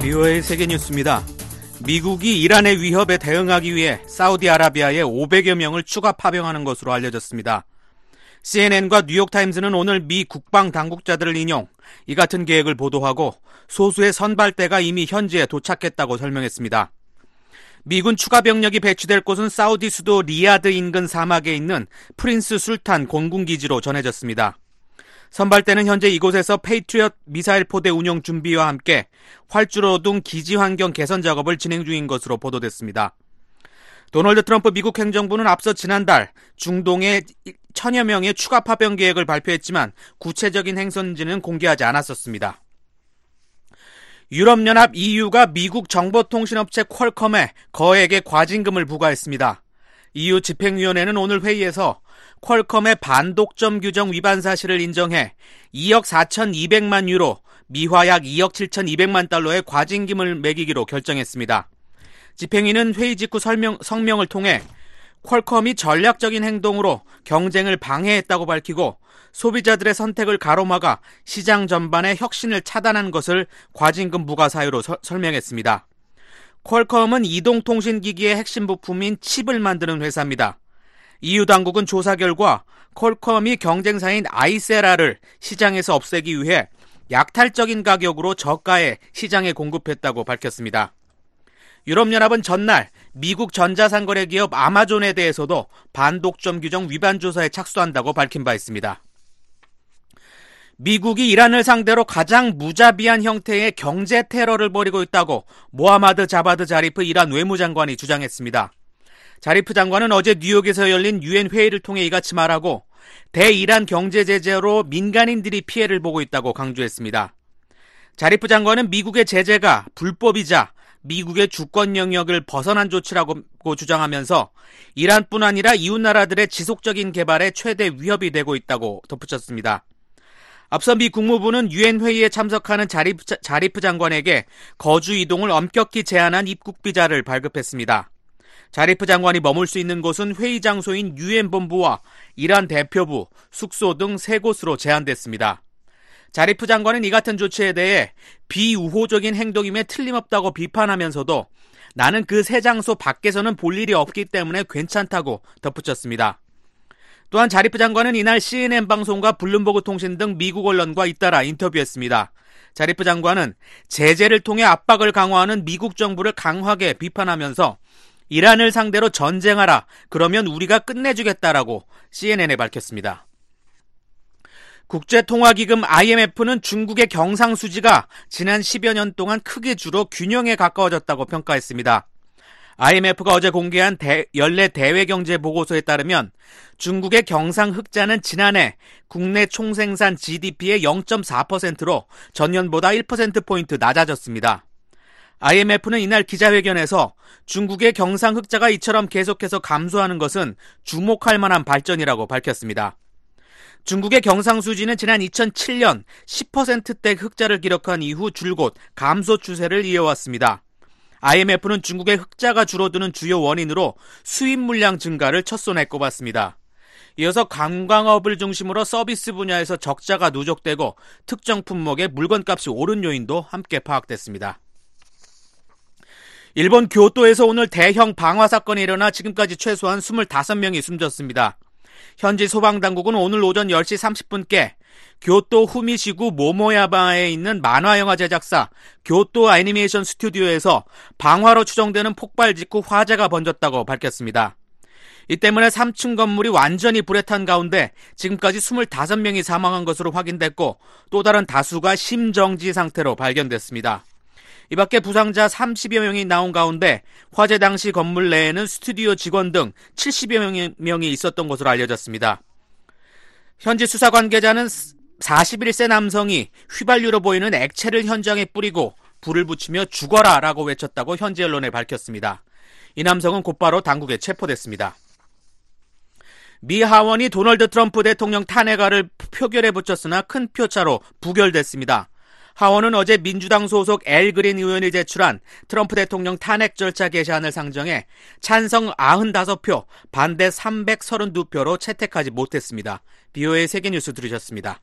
VOA 세계뉴스입니다. 미국이 이란의 위협에 대응하기 위해 사우디아라비아에 500여 명을 추가 파병하는 것으로 알려졌습니다. CNN과 뉴욕타임즈는 오늘 미 국방 당국자들을 인용, 이 같은 계획을 보도하고 소수의 선발대가 이미 현지에 도착했다고 설명했습니다. 미군 추가 병력이 배치될 곳은 사우디 수도 리야드 인근 사막에 있는 프린스 술탄 공군기지로 전해졌습니다. 선발대는 현재 이곳에서 페이트리엇 미사일 포대 운용 준비와 함께 활주로 등 기지 환경 개선 작업을 진행 중인 것으로 보도됐습니다. 도널드 트럼프 미국 행정부는 앞서 지난달 중동에 1000여 명의 추가 파병 계획을 발표했지만 구체적인 행선지는 공개하지 않았었습니다. 유럽연합 EU가 미국 정보통신업체 퀄컴에 거액의 과징금을 부과했습니다. EU 집행위원회는 오늘 회의에서 퀄컴의 반독점 규정 위반 사실을 인정해 2억 4,200만 유로, 미화 약 2억 7,200만 달러의 과징금을 매기기로 결정했습니다. 집행위는 회의 직후 성명을 통해 퀄컴이 전략적인 행동으로 경쟁을 방해했다고 밝히고 소비자들의 선택을 가로막아 시장 전반의 혁신을 차단한 것을 과징금 부과 사유로 설명했습니다. 퀄컴은 이동통신기기의 핵심 부품인 칩을 만드는 회사입니다. EU 당국은 조사 결과 퀄컴이 경쟁사인 아이세라를 시장에서 없애기 위해 약탈적인 가격으로 저가에 시장에 공급했다고 밝혔습니다. 유럽연합은 전날 미국 전자상거래 기업 아마존에 대해서도 반독점 규정 위반 조사에 착수한다고 밝힌 바 있습니다. 미국이 이란을 상대로 가장 무자비한 형태의 경제 테러를 벌이고 있다고 모하마드 자바드 자리프 이란 외무장관이 주장했습니다. 자리프 장관은 어제 뉴욕에서 열린 유엔 회의를 통해 이같이 말하고 대이란 경제 제재로 민간인들이 피해를 보고 있다고 강조했습니다. 자리프 장관은 미국의 제재가 불법이자 미국의 주권 영역을 벗어난 조치라고 주장하면서 이란뿐 아니라 이웃나라들의 지속적인 개발에 최대 위협이 되고 있다고 덧붙였습니다. 앞서 미 국무부는 유엔 회의에 참석하는 자리프 장관에게 거주 이동을 엄격히 제한한 입국 비자를 발급했습니다. 자리프 장관이 머물 수 있는 곳은 회의 장소인 유엔 본부와 이란 대표부, 숙소 등 3곳으로 제한됐습니다. 자리프 장관은 이 같은 조치에 대해 비우호적인 행동임에 틀림없다고 비판하면서도 나는 그 세 장소 밖에서는 볼 일이 없기 때문에 괜찮다고 덧붙였습니다. 또한 자리프 장관은 이날 CNN 방송과 블룸버그 통신 등 미국 언론과 잇따라 인터뷰했습니다. 자리프 장관은 제재를 통해 압박을 강화하는 미국 정부를 강하게 비판하면서 이란을 상대로 전쟁하라, 그러면 우리가 끝내주겠다라고 CNN에 밝혔습니다. 국제통화기금 IMF는 중국의 경상수지가 지난 10여 년 동안 크게 줄어 균형에 가까워졌다고 평가했습니다. IMF가 어제 공개한 연례 대외경제보고서에 따르면 중국의 경상흑자는 지난해 국내 총생산 GDP의 0.4%로 전년보다 1%포인트 낮아졌습니다. IMF는 이날 기자회견에서 중국의 경상흑자가 이처럼 계속해서 감소하는 것은 주목할 만한 발전이라고 밝혔습니다. 중국의 경상수지는 지난 2007년 10%대 흑자를 기록한 이후 줄곧 감소 추세를 이어왔습니다. IMF는 중국의 흑자가 줄어드는 주요 원인으로 수입 물량 증가를 첫손에 꼽았습니다. 이어서 관광업을 중심으로 서비스 분야에서 적자가 누적되고 특정 품목의 물건값이 오른 요인도 함께 파악됐습니다. 일본 교토에서 오늘 대형 방화 사건이 일어나 지금까지 최소한 25명이 숨졌습니다. 현지 소방당국은 오늘 오전 10시 30분께 교토 후미시구 모모야바에 있는 만화영화 제작사 교토 애니메이션 스튜디오에서 방화로 추정되는 폭발 직후 화재가 번졌다고 밝혔습니다. 이 때문에 3층 건물이 완전히 불에 탄 가운데 지금까지 25명이 사망한 것으로 확인됐고 또 다른 다수가 심정지 상태로 발견됐습니다. 이 밖에 부상자 30여 명이 나온 가운데 화재 당시 건물 내에는 스튜디오 직원 등 70여 명이 있었던 것으로 알려졌습니다. 현지 수사 관계자는 41세 남성이 휘발유로 보이는 액체를 현장에 뿌리고 불을 붙이며 죽어라 라고 외쳤다고 현지 언론에 밝혔습니다. 이 남성은 곧바로 당국에 체포됐습니다. 미 하원이 도널드 트럼프 대통령 탄핵안을 표결에 붙였으나 큰 표차로 부결됐습니다. 하원은 어제 민주당 소속 엘 그린 의원이 제출한 트럼프 대통령 탄핵 절차 개시안을 상정해 찬성 95표, 반대 332표로 채택하지 못했습니다. VOA 세계뉴스 들으셨습니다.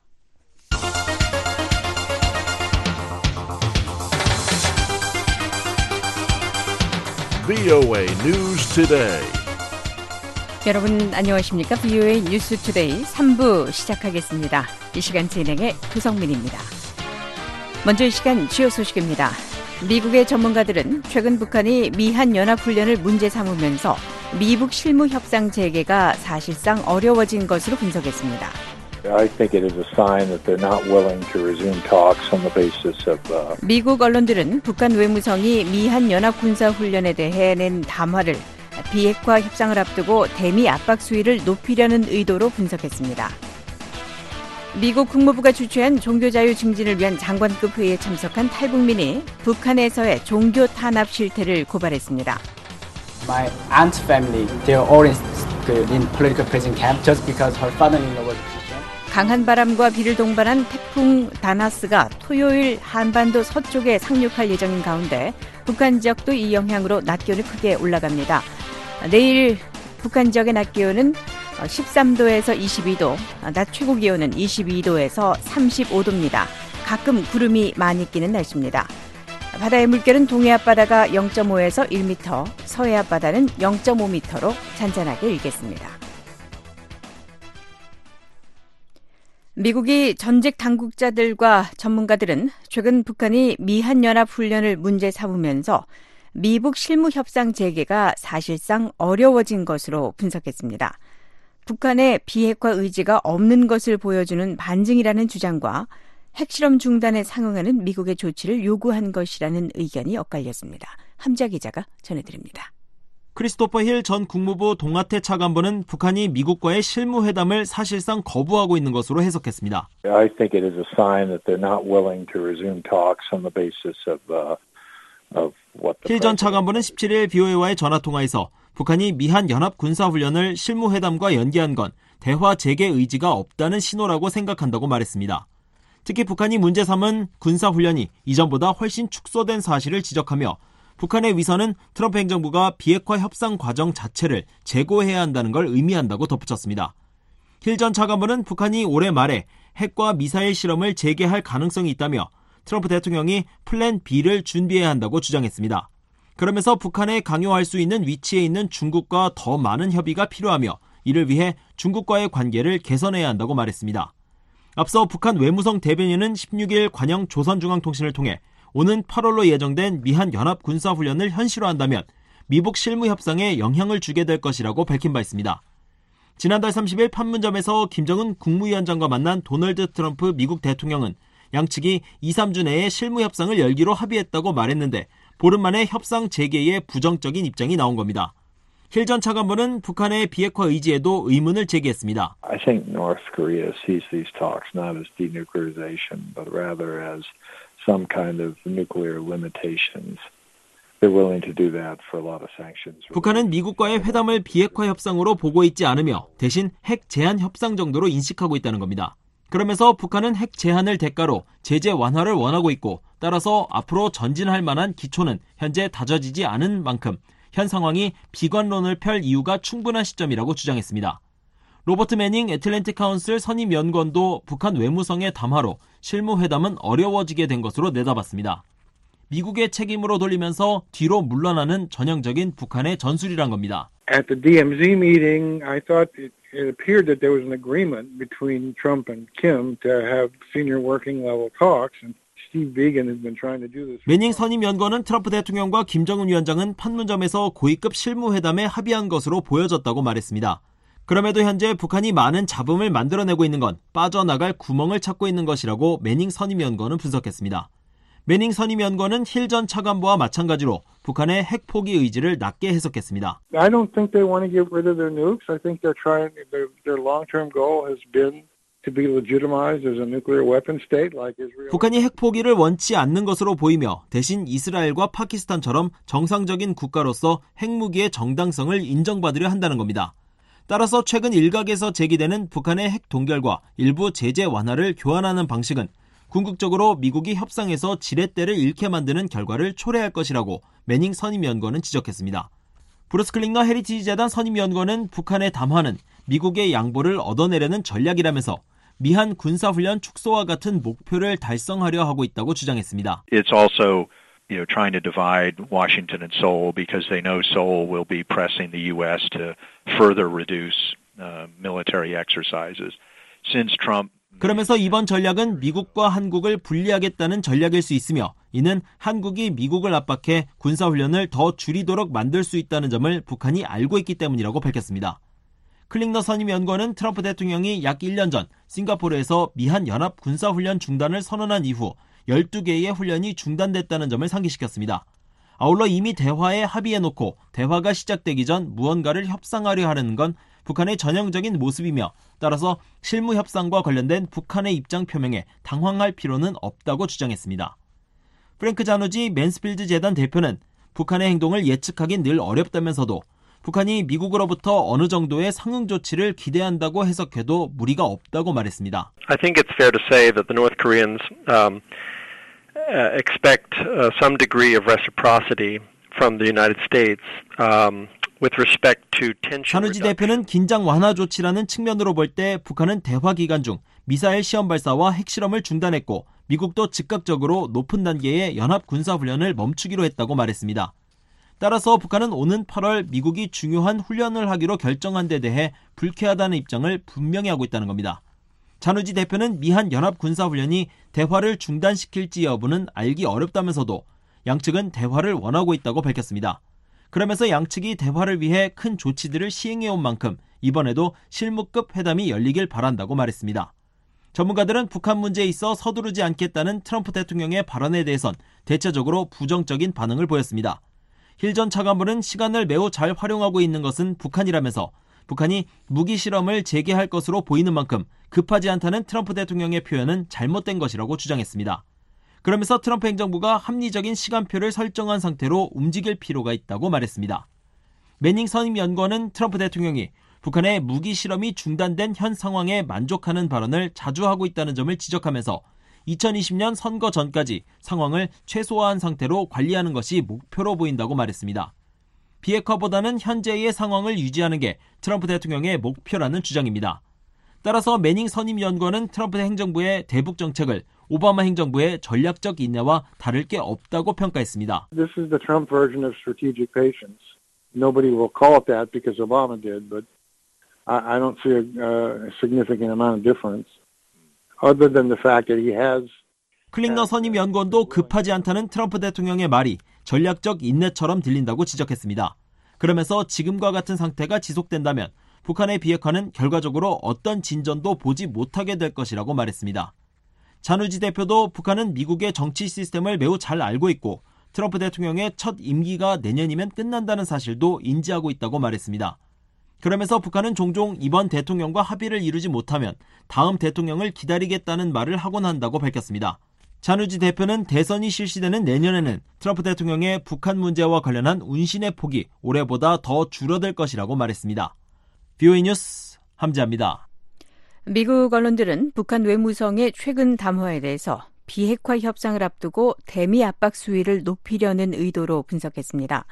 VOA News Today. 여러분 안녕하십니까? VOA 뉴스 투데이 3부 시작하겠습니다. 이 시간 진행의 구성민입니다. 먼저 이 시간 주요 소식입니다. 미국의 전문가들은 최근 북한이 미한연합훈련을 문제 삼으면서 미북 실무 협상 재개가 사실상 어려워진 것으로 분석했습니다. I think it is a sign that they're not willing to resume talks on the basis of. 미국 언론들은 북한 외무성이 미한연합군사훈련에 대해 낸 담화를 비핵화 협상을 앞두고 대미 압박 수위를 높이려는 의도로 분석했습니다. 미국 국무부가 주최한 종교자유 증진을 위한 장관급 회의에 참석한 탈북민이 북한에서의 종교 탄압 실태를 고발했습니다. My aunt's family, they are all in political prison camp just because her father-in-law was Christian. 강한 바람과 비를 동반한 태풍 다나스가 토요일 한반도 서쪽에 상륙할 예정인 가운데 북한 지역도 이 영향으로 낮 기온이 크게 올라갑니다. 내일 북한 지역의 낮 기온은 13도에서 22도, 낮 최고 기온은 22도에서 35도입니다. 가끔 구름이 많이 끼는 날씨입니다. 바다의 물결은 동해 앞바다가 0.5에서 1m, 서해 앞바다는 0.5m로 잔잔하게 일겠습니다. 미국이 전직 당국자들과 전문가들은 최근 북한이 미한연합훈련을 문제 삼으면서 미북 실무협상 재개가 사실상 어려워진 것으로 분석했습니다. 북한의 비핵화 의지가 없는 것을 보여주는 반증이라는 주장과 핵실험 중단에 상응하는 미국의 조치를 요구한 것이라는 의견이 엇갈렸습니다. 함자 기자가 전해드립니다. 크리스토퍼 힐 전 국무부 동아태 차관보는 북한이 미국과의 실무회담을 사실상 거부하고 있는 것으로 해석했습니다. I think it is a sign that they're not willing to resume talks on the basis of what the. 힐 전 차관보는 17일 BOA와의 전화통화에서 북한이 미한 연합 군사훈련을 실무회담과 연기한 건 대화 재개 의지가 없다는 신호라고 생각한다고 말했습니다. 특히 북한이 문제 삼은 군사훈련이 이전보다 훨씬 축소된 사실을 지적하며 북한의 위선은 트럼프 행정부가 비핵화 협상 과정 자체를 재고해야 한다는 걸 의미한다고 덧붙였습니다. 힐 전 차관보는 북한이 올해 말에 핵과 미사일 실험을 재개할 가능성이 있다며 트럼프 대통령이 플랜 B를 준비해야 한다고 주장했습니다. 그러면서 북한에 강요할 수 있는 위치에 있는 중국과 더 많은 협의가 필요하며 이를 위해 중국과의 관계를 개선해야 한다고 말했습니다. 앞서 북한 외무성 대변인은 16일 관영 조선중앙통신을 통해 오는 8월로 예정된 미한 연합 군사훈련을 현실화한다면 미북 실무협상에 영향을 주게 될 것이라고 밝힌 바 있습니다. 지난달 30일 판문점에서 김정은 국무위원장과 만난 도널드 트럼프 미국 대통령은 양측이 2, 3주 내에 실무협상을 열기로 합의했다고 말했는데 보름 만에 협상 재개에 부정적인 입장이 나온 겁니다. 힐 전 차관보는 북한의 비핵화 의지에도 의문을 제기했습니다. I think North Korea sees these talks not as denuclearization, but rather as some kind of nuclear limitations. They're willing to do that for a lot of sanctions. 북한은 미국과의 회담을 비핵화 협상으로 보고 있지 않으며 대신 핵 제한 협상 정도로 인식하고 있다는 겁니다. 그러면서 북한은 핵 제한을 대가로 제재 완화를 원하고 있고 따라서 앞으로 전진할 만한 기초는 현재 다져지지 않은 만큼 현 상황이 비관론을 펼 이유가 충분한 시점이라고 주장했습니다. 로버트 매닝 애틀랜틱 카운슬 선임 연구원도 북한 외무성의 담화로 실무회담은 어려워지게 된 것으로 내다봤습니다. 미국의 책임으로 돌리면서 뒤로 물러나는 전형적인 북한의 전술이란 겁니다. At the DMZ meeting, I thought it appeared that there was an agreement between Trump and Kim to have senior working level talks, and Steve Biegun has been trying to do this. 매닝 선임 연구원은 트럼프 대통령과 김정은 위원장은 판문점에서 고위급 실무회담에 합의한 것으로 보여졌다고 말했습니다. 그럼에도 현재 북한이 많은 잡음을 만들어내고 있는 건 빠져나갈 구멍을 찾고 있는 것이라고 매닝 선임 연구원은 분석했습니다. 매닝 선임 연구원은 힐 전 차관보와 마찬가지로 북한의 핵 포기 의지를 낮게 해석했습니다. I don't think they want to get rid of their nukes. I think they're trying. Their long-term goal has been to be legitimized as a nuclear weapon state like Israel. 북한이 핵 포기를 원치 않는 것으로 보이며 대신 이스라엘과 파키스탄처럼 정상적인 국가로서 핵무기의 정당성을 인정받으려 한다는 겁니다. 따라서 최근 일각에서 제기되는 북한의 핵 동결과 일부 제재 완화를 교환하는 방식은 궁극적으로 미국이 협상에서 지렛대를 잃게 만드는 결과를 초래할 것이라고 매닝 선임연구원은 지적했습니다. 브루스 클링너 헤리티지 재단 선임연구원은 북한의 담화는 미국의 양보를 얻어내려는 전략이라면서 미한 군사훈련 축소와 같은 목표를 달성하려 하고 있다고 주장했습니다. It's also trying to divide Washington and Seoul because they know Seoul will be pressing the U.S. to further reduce military exercises. Since Trump 그러면서 이번 전략은 미국과 한국을 분리하겠다는 전략일 수 있으며 이는 한국이 미국을 압박해 군사훈련을 더 줄이도록 만들 수 있다는 점을 북한이 알고 있기 때문이라고 밝혔습니다. 클링너 선임 연구원은 트럼프 대통령이 약 1년 전 싱가포르에서 미한 연합 군사훈련 중단을 선언한 이후 12개의 훈련이 중단됐다는 점을 상기시켰습니다. 아울러 이미 대화에 합의해놓고 대화가 시작되기 전 무언가를 협상하려 하려는 건 북한의 전형적인 모습이며 따라서 실무 협상과 관련된 북한의 입장 표명에 당황할 필요는 없다고 주장했습니다. 프랭크 자누지 맨스필드 재단 대표는 북한의 행동을 예측하긴 늘 어렵다면서도 북한이 미국으로부터 어느 정도의 상응 조치를 기대한다고 해석해도 무리가 없다고 말했습니다. I think it's fair to say that the North Koreans expect some degree of reciprocity from the United States with respect to tension. 자누지 대표는 긴장 완화 조치라는 측면으로 볼 때 북한은 대화 기간 중 미사일 시험 발사와 핵실험을 중단했고 미국도 즉각적으로 높은 단계의 연합 군사훈련을 멈추기로 했다고 말했습니다. 따라서 북한은 오는 8월 미국이 중요한 훈련을 하기로 결정한 데 대해 불쾌하다는 입장을 분명히 하고 있다는 겁니다. 자누지 대표는 미한 연합 군사훈련이 대화를 중단시킬지 여부는 알기 어렵다면서도 양측은 대화를 원하고 있다고 밝혔습니다. 그러면서 양측이 대화를 위해 큰 조치들을 시행해온 만큼 이번에도 실무급 회담이 열리길 바란다고 말했습니다. 전문가들은 북한 문제에 있어 서두르지 않겠다는 트럼프 대통령의 발언에 대해선 대체적으로 부정적인 반응을 보였습니다. 힐 전 차관보는 시간을 매우 잘 활용하고 있는 것은 북한이라면서 북한이 무기 실험을 재개할 것으로 보이는 만큼 급하지 않다는 트럼프 대통령의 표현은 잘못된 것이라고 주장했습니다. 그러면서 트럼프 행정부가 합리적인 시간표를 설정한 상태로 움직일 필요가 있다고 말했습니다. 매닝 선임 연구원은 트럼프 대통령이 북한의 무기 실험이 중단된 현 상황에 만족하는 발언을 자주 하고 있다는 점을 지적하면서 2020년 선거 전까지 상황을 최소화한 상태로 관리하는 것이 목표로 보인다고 말했습니다. 비핵화보다는 현재의 상황을 유지하는 게 트럼프 대통령의 목표라는 주장입니다. 따라서 매닝 선임 연구원은 트럼프 행정부의 대북 정책을 오바마 행정부의 전략적 인내와 다를 게 없다고 평가했습니다. This is the Trump version of strategic patience. Nobody will call it that because Obama did, but I don't see a significant amount of difference. Other than the fact that he has. 클링너 선임 연구원도 급하지 않다는 트럼프 대통령의 말이 전략적 인내처럼 들린다고 지적했습니다. 그러면서 지금과 같은 상태가 지속된다면 북한의 비핵화는 결과적으로 어떤 진전도 보지 못하게 될 것이라고 말했습니다. 자누지 대표도 북한은 미국의 정치 시스템을 매우 잘 알고 있고 트럼프 대통령의 첫 임기가 내년이면 끝난다는 사실도 인지하고 있다고 말했습니다. 그러면서 북한은 종종 이번 대통령과 합의를 이루지 못하면 다음 대통령을 기다리겠다는 말을 하곤 한다고 밝혔습니다. 자누지 대표는 대선이 실시되는 내년에는 트럼프 대통령의 북한 문제와 관련한 운신의 폭이 올해보다 더 줄어들 것이라고 말했습니다. VOA 뉴스 함지아입니다. 미국 언론들은 북한 외무성의 최근 담화에 대해서 비핵화 협상을 앞두고 대미 압박 수위를 높이려는 의도로 분석했습니다.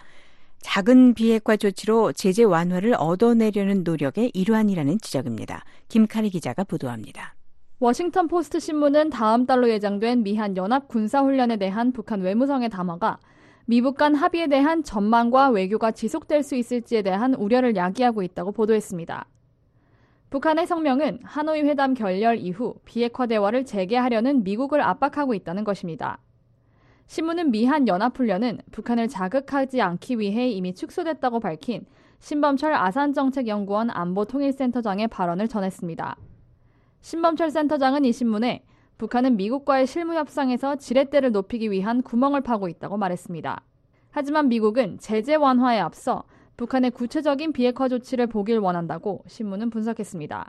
작은 비핵화 조치로 제재 완화를 얻어내려는 노력의 일환이라는 지적입니다. 김카리 기자가 보도합니다. 워싱턴 포스트 신문은 다음 달로 예정된 미한 연합 군사훈련에 대한 북한 외무성의 담화가 미북 간 합의에 대한 전망과 외교가 지속될 수 있을지에 대한 우려를 야기하고 있다고 보도했습니다. 북한의 성명은 하노이 회담 결렬 이후 비핵화 대화를 재개하려는 미국을 압박하고 있다는 것입니다. 신문은 미한 연합훈련은 북한을 자극하지 않기 위해 이미 축소됐다고 밝힌 신범철 아산정책연구원 안보통일센터장의 발언을 전했습니다. 신범철 센터장은 이 신문에 북한은 미국과의 실무협상에서 지렛대를 높이기 위한 구멍을 파고 있다고 말했습니다. 하지만 미국은 제재 완화에 앞서 북한의 구체적인 비핵화 조치를 보길 원한다고 신문은 분석했습니다.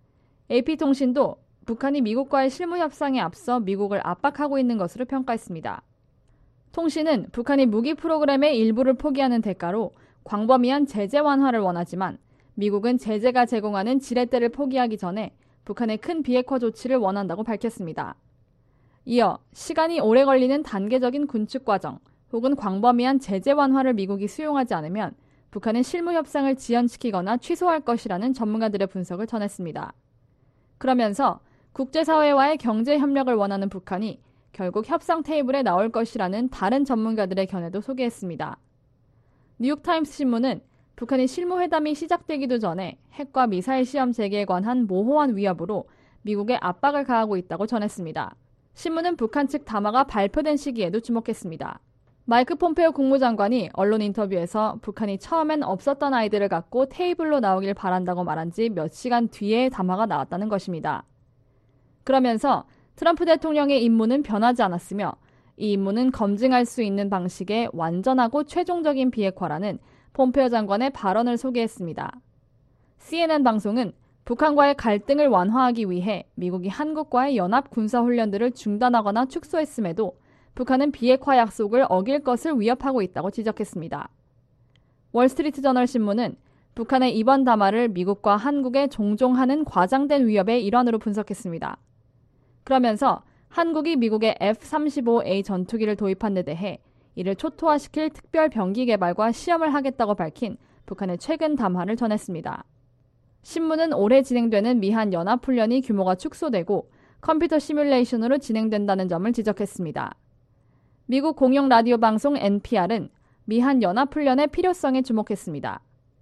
AP통신도 북한이 미국과의 실무협상에 앞서 미국을 압박하고 있는 것으로 평가했습니다. 통신은 북한이 무기 프로그램의 일부를 포기하는 대가로 광범위한 제재 완화를 원하지만 미국은 제재가 제공하는 지렛대를 포기하기 전에 북한의 큰 비핵화 조치를 원한다고 밝혔습니다. 이어 시간이 오래 걸리는 단계적인 군축 과정 혹은 광범위한 제재 완화를 미국이 수용하지 않으면 북한은 실무 협상을 지연시키거나 취소할 것이라는 전문가들의 분석을 전했습니다. 그러면서 국제사회와의 경제 협력을 원하는 북한이 결국 협상 테이블에 나올 것이라는 다른 전문가들의 견해도 소개했습니다. 뉴욕타임스 신문은 북한이 실무회담이 시작되기도 전에 핵과 미사일 시험 재개에 관한 모호한 위협으로 미국에 압박을 가하고 있다고 전했습니다. 신문은 북한 측 담화가 발표된 시기에도 주목했습니다. 마이크 폼페오 국무장관이 언론 인터뷰에서 북한이 처음엔 없었던 아이디어를 갖고 테이블로 나오길 바란다고 말한 지 몇 시간 뒤에 담화가 나왔다는 것입니다. 그러면서 트럼프 대통령의 임무는 변하지 않았으며 이 임무는 검증할 수 있는 방식의 완전하고 최종적인 비핵화라는 폼페오 장관의 발언을 소개했습니다. CNN 방송은 북한과의 갈등을 완화하기 위해 미국이 한국과의 연합 군사훈련들을 중단하거나 축소했음에도 북한은 비핵화 약속을 어길 것을 위협하고 있다고 지적했습니다. 월스트리트 저널 신문은 북한의 이번 담화를 미국과 한국에 종종 하는 과장된 위협의 일환으로 분석했습니다. 그러면서 한국이 미국의 F-35A 전투기를 도입한 데 대해 이를 초토화시킬 특별 병기 개발과 시험을 하겠다고 밝힌 북한의 최근 담화를 전했습니다. 신문은 올해 진행되는 미한 연합훈련이 규모가 축소되고 컴퓨터 시뮬레이션으로 진행된다는 점을 지적했습니다. 미국 공영 라디오 방송 NPR은 미한 연합훈련의 필요성에 주목했습니다.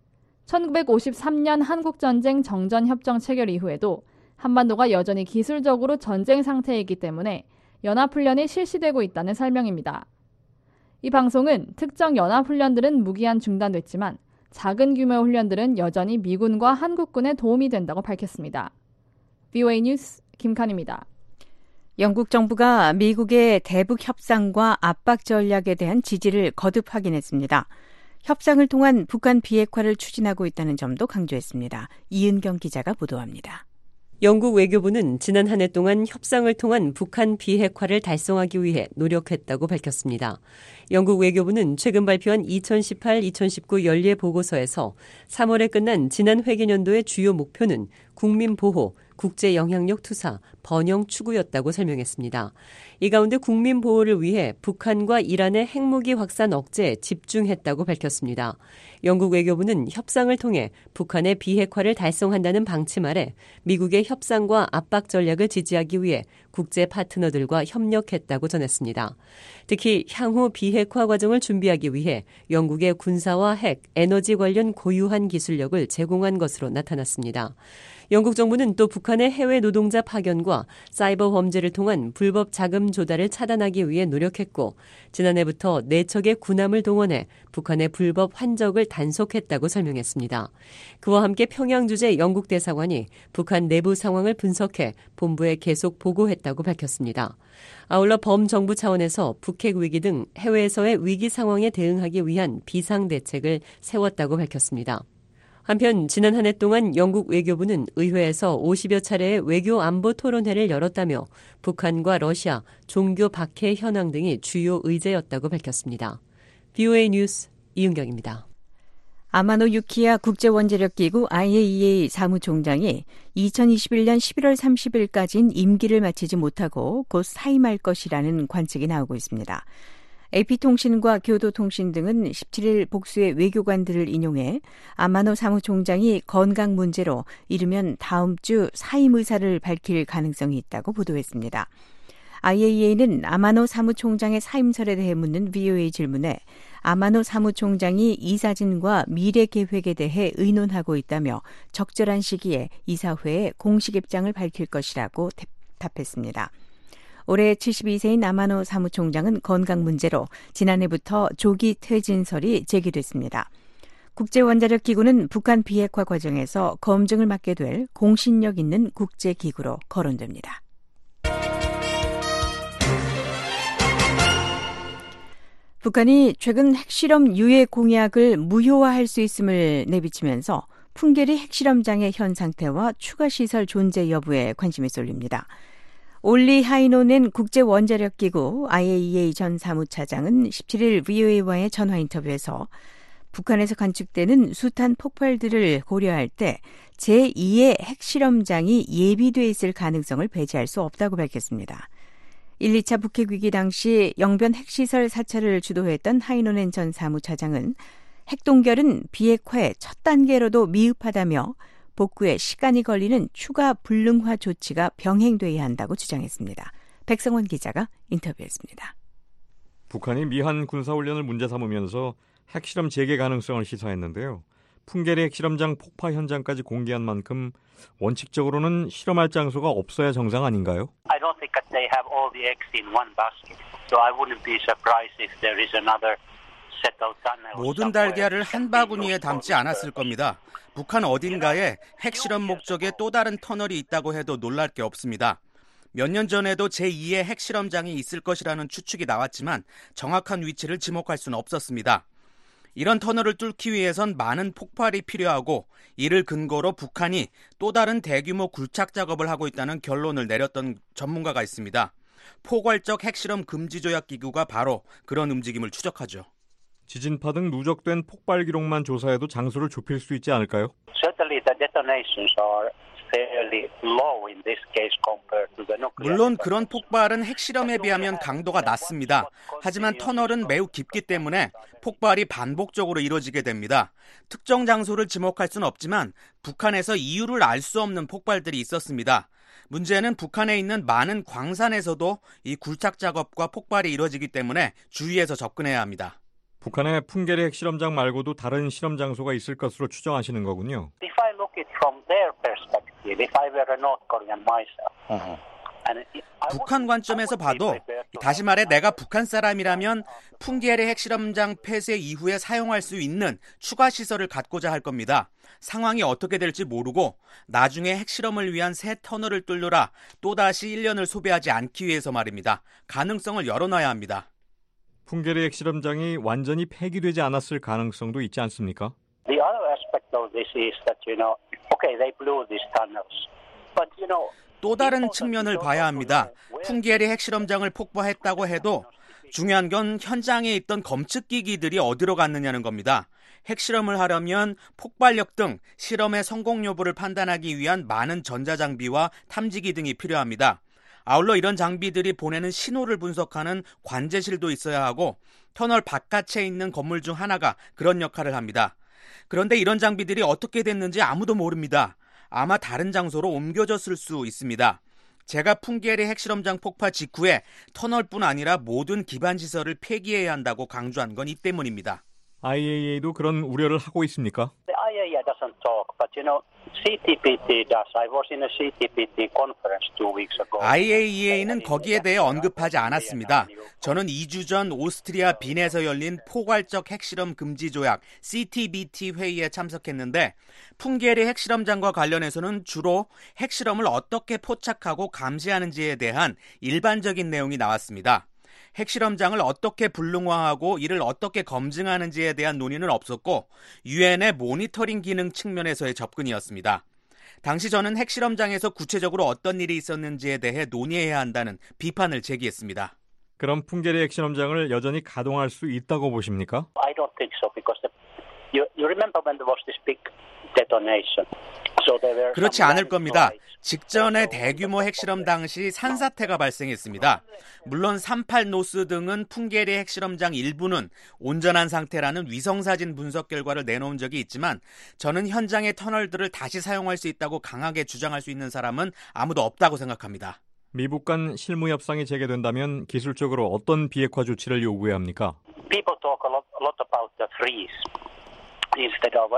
1953년 한국전쟁 정전협정 체결 이후에도 한반도가 여전히 기술적으로 전쟁 상태이기 때문에 연합훈련이 실시되고 있다는 설명입니다. 이 방송은 특정 연합훈련들은 무기한 중단됐지만 작은 규모의 훈련들은 여전히 미군과 한국군에 도움이 된다고 밝혔습니다. VOA 뉴스 김칸입니다. 영국 정부가 미국의 대북 협상과 압박 전략에 대한 지지를 거듭 확인했습니다. 협상을 통한 북한 비핵화를 추진하고 있다는 점도 강조했습니다. 이은경 기자가 보도합니다. 영국 외교부는 지난 한 해 동안 협상을 통한 북한 비핵화를 달성하기 위해 노력했다고 밝혔습니다. 영국 외교부는 최근 발표한 2018-2019 연례 보고서에서 3월에 끝난 지난 회계년도의 주요 목표는 국민 보호, 국제 영향력 투사, 번영 추구였다고 설명했습니다. 이 가운데 국민 보호를 위해 북한과 이란의 핵무기 확산 억제에 집중했다고 밝혔습니다. 영국 외교부는 협상을 통해 북한의 비핵화를 달성한다는 방침 아래 미국의 협상과 압박 전략을 지지하기 위해 국제 파트너들과 협력했다고 전했습니다. 특히 향후 비핵화 과정을 준비하기 위해 영국의 군사와 핵, 에너지 관련 고유한 기술력을 제공한 것으로 나타났습니다. 영국 정부는 또 북한의 해외 노동자 파견과 사이버 범죄를 통한 불법 자금 조달을 차단하기 위해 노력했고 지난해부터 4척의 군함을 동원해 북한의 불법 환적을 단속했다고 설명했습니다. 그와 함께 평양 주재 영국 대사관이 북한 내부 상황을 분석해 본부에 계속 보고했다고 밝혔습니다. 아울러 범정부 차원에서 북핵 위기 등 해외에서의 위기 상황에 대응하기 위한 비상대책을 세웠다고 밝혔습니다. 한편 지난 한 해 동안 영국 외교부는 의회에서 50여 차례의 외교 안보 토론회를 열었다며 북한과 러시아, 종교 박해 현황 등이 주요 의제였다고 밝혔습니다. VOA 뉴스 이은경입니다. 아마노 유키야 국제원자력기구 IAEA 사무총장이 2021년 11월 30일까지인 임기를 마치지 못하고 곧 사임할 것이라는 관측이 나오고 있습니다. AP통신과 교도통신 등은 17일 복수의 외교관들을 인용해 아마노 사무총장이 건강 문제로 이르면 다음 주 사임 의사를 밝힐 가능성이 있다고 보도했습니다. IAEA는 아마노 사무총장의 사임설에 대해 묻는 VOA 질문에 아마노 사무총장이 이사진과 미래 계획에 대해 의논하고 있다며 적절한 시기에 이사회에 공식 입장을 밝힐 것이라고 답했습니다. 올해 72세인 아마노 사무총장은 건강 문제로 지난해부터 조기 퇴진설이 제기됐습니다. 국제원자력기구는 북한 비핵화 과정에서 검증을 맡게 될 공신력 있는 국제기구로 거론됩니다. 북한이 최근 핵실험 유예 공약을 무효화할 수 있음을 내비치면서 풍계리 핵실험장의 현 상태와 추가 시설 존재 여부에 관심이 쏠립니다. 올리 하이노넨 국제원자력기구 IAEA 전 사무차장은 17일 VOA와의 전화 인터뷰에서 북한에서 관측되는 숱한 폭발들을 고려할 때 제2의 핵실험장이 예비돼 있을 가능성을 배제할 수 없다고 밝혔습니다. 1, 2차 북핵 위기 당시 영변 핵시설 사찰을 주도했던 하이노넨 전 사무차장은 핵동결은 비핵화의 첫 단계로도 미흡하다며 복구에 시간이 걸리는 추가 불능화 조치가 병행돼야 한다고 주장했습니다. 백성원 기자가 인터뷰했습니다. 북한이 미한 군사훈련을 문제 삼으면서 핵실험 재개 가능성을 시사했는데요. 풍계리 핵실험장 폭파 현장까지 공개한 만큼 원칙적으로는 실험할 장소가 없어야 정상 아닌가요? I don't think that they have all the eggs in one basket. So I wouldn't be surprised if there is another set of tunnels. 모든 달걀을 한 바구니에 담지 않았을 겁니다. 북한 어딘가에 핵실험 목적의 또 다른 터널이 있다고 해도 놀랄 게 없습니다. 몇 년 전에도 제2의 핵실험장이 있을 것이라는 추측이 나왔지만 정확한 위치를 지목할 수는 없었습니다. 이런 터널을 뚫기 위해선 많은 폭발이 필요하고 이를 근거로 북한이 또 다른 대규모 굴착 작업을 하고 있다는 결론을 내렸던 전문가가 있습니다. 포괄적 핵실험 금지 조약 기구가 바로 그런 움직임을 추적하죠. 지진파 등 누적된 폭발 기록만 조사해도 장소를 좁힐 수 있지 않을까요? Certainly the detonations are fairly low in this case compared to the nuclear. 물론 그런 폭발은 핵실험에 비하면 강도가 낮습니다. 하지만 터널은 매우 깊기 때문에 폭발이 반복적으로 이루어지게 됩니다. 특정 장소를 지목할 수는 없지만 북한에서 이유를 알 수 없는 폭발들이 있었습니다. 문제는 북한에 있는 많은 광산에서도 이 굴착 작업과 폭발이 이루어지기 때문에 주의해서 접근해야 합니다. 북한의 풍계리 핵실험장 말고도 다른 실험 장소가 있을 것으로 추정하시는 거군요. If I look it from their perspective, if I were a North Korean myself. 북한 관점에서 봐도 다시 말해 내가 북한 사람이라면 풍계리 핵실험장 폐쇄 이후에 사용할 수 있는 추가 시설을 갖고자 할 겁니다. 상황이 어떻게 될지 모르고 나중에 핵실험을 위한 새 터널을 뚫느라 또다시 1년을 소비하지 않기 위해서 말입니다. 가능성을 열어놔야 합니다. 풍계리 핵실험장이 완전히 폐기되지 않았을 가능성도 있지 않습니까? The other aspect of this is that, okay, they blew these tunnels. But, 또 다른 측면을 봐야 합니다. 풍계리 핵실험장을 폭파했다고 해도 중요한 건 현장에 있던 검측기기들이 어디로 갔느냐는 겁니다. 핵실험을 하려면 폭발력 등 실험의 성공 여부를 판단하기 위한 많은 전자장비와 탐지기 등이 필요합니다. 아울러 이런 장비들이 보내는 신호를 분석하는 관제실도 있어야 하고 터널 바깥에 있는 건물 중 하나가 그런 역할을 합니다. 그런데 이런 장비들이 어떻게 됐는지 아무도 모릅니다. 아마 다른 장소로 옮겨졌을 수 있습니다. 제가 풍계리 핵실험장 폭파 직후에 터널뿐 아니라 모든 기반 시설을 폐기해야 한다고 강조한 건 이 때문입니다. IAEA도 그런 우려를 하고 있습니까? The IAEA doesn't talk, but CTBT does. I was in a CTBT conference 2 weeks ago. IAEA는 거기에 대해 언급하지 않았습니다. 저는 2주 전 오스트리아 빈에서 열린 포괄적 핵실험 금지 조약 CTBT 회의에 참석했는데 풍계리 핵실험장과 관련해서는 주로 핵실험을 어떻게 포착하고 감시하는지에 대한 일반적인 내용이 나왔습니다. 핵실험장을 어떻게 불능화하고 이를 어떻게 검증하는지에 대한 논의는 없었고 유엔의 모니터링 기능 측면에서의 접근이었습니다. 당시 저는 핵실험장에서 구체적으로 어떤 일이 있었는지에 대해 논의해야 한다는 비판을 제기했습니다. 그럼 풍계리 핵실험장을 여전히 가동할 수 있다고 보십니까? I don't think so because you remember when there was this big detonation. 그렇지 않을 겁니다. 직전에 대규모 핵실험 당시 산사태가 발생했습니다. 물론 38노스 등은 풍계리 핵실험장 일부는 온전한 상태라는 위성사진 분석 결과를 내놓은 적이 있지만 저는 현장의 터널들을 다시 사용할 수 있다고 강하게 주장할 수 있는 사람은 아무도 없다고 생각합니다. 미북 간 실무 협상이 재개된다면 기술적으로 어떤 비핵화 조치를 요구해야 합니까? People talk a lot about the freeze instead of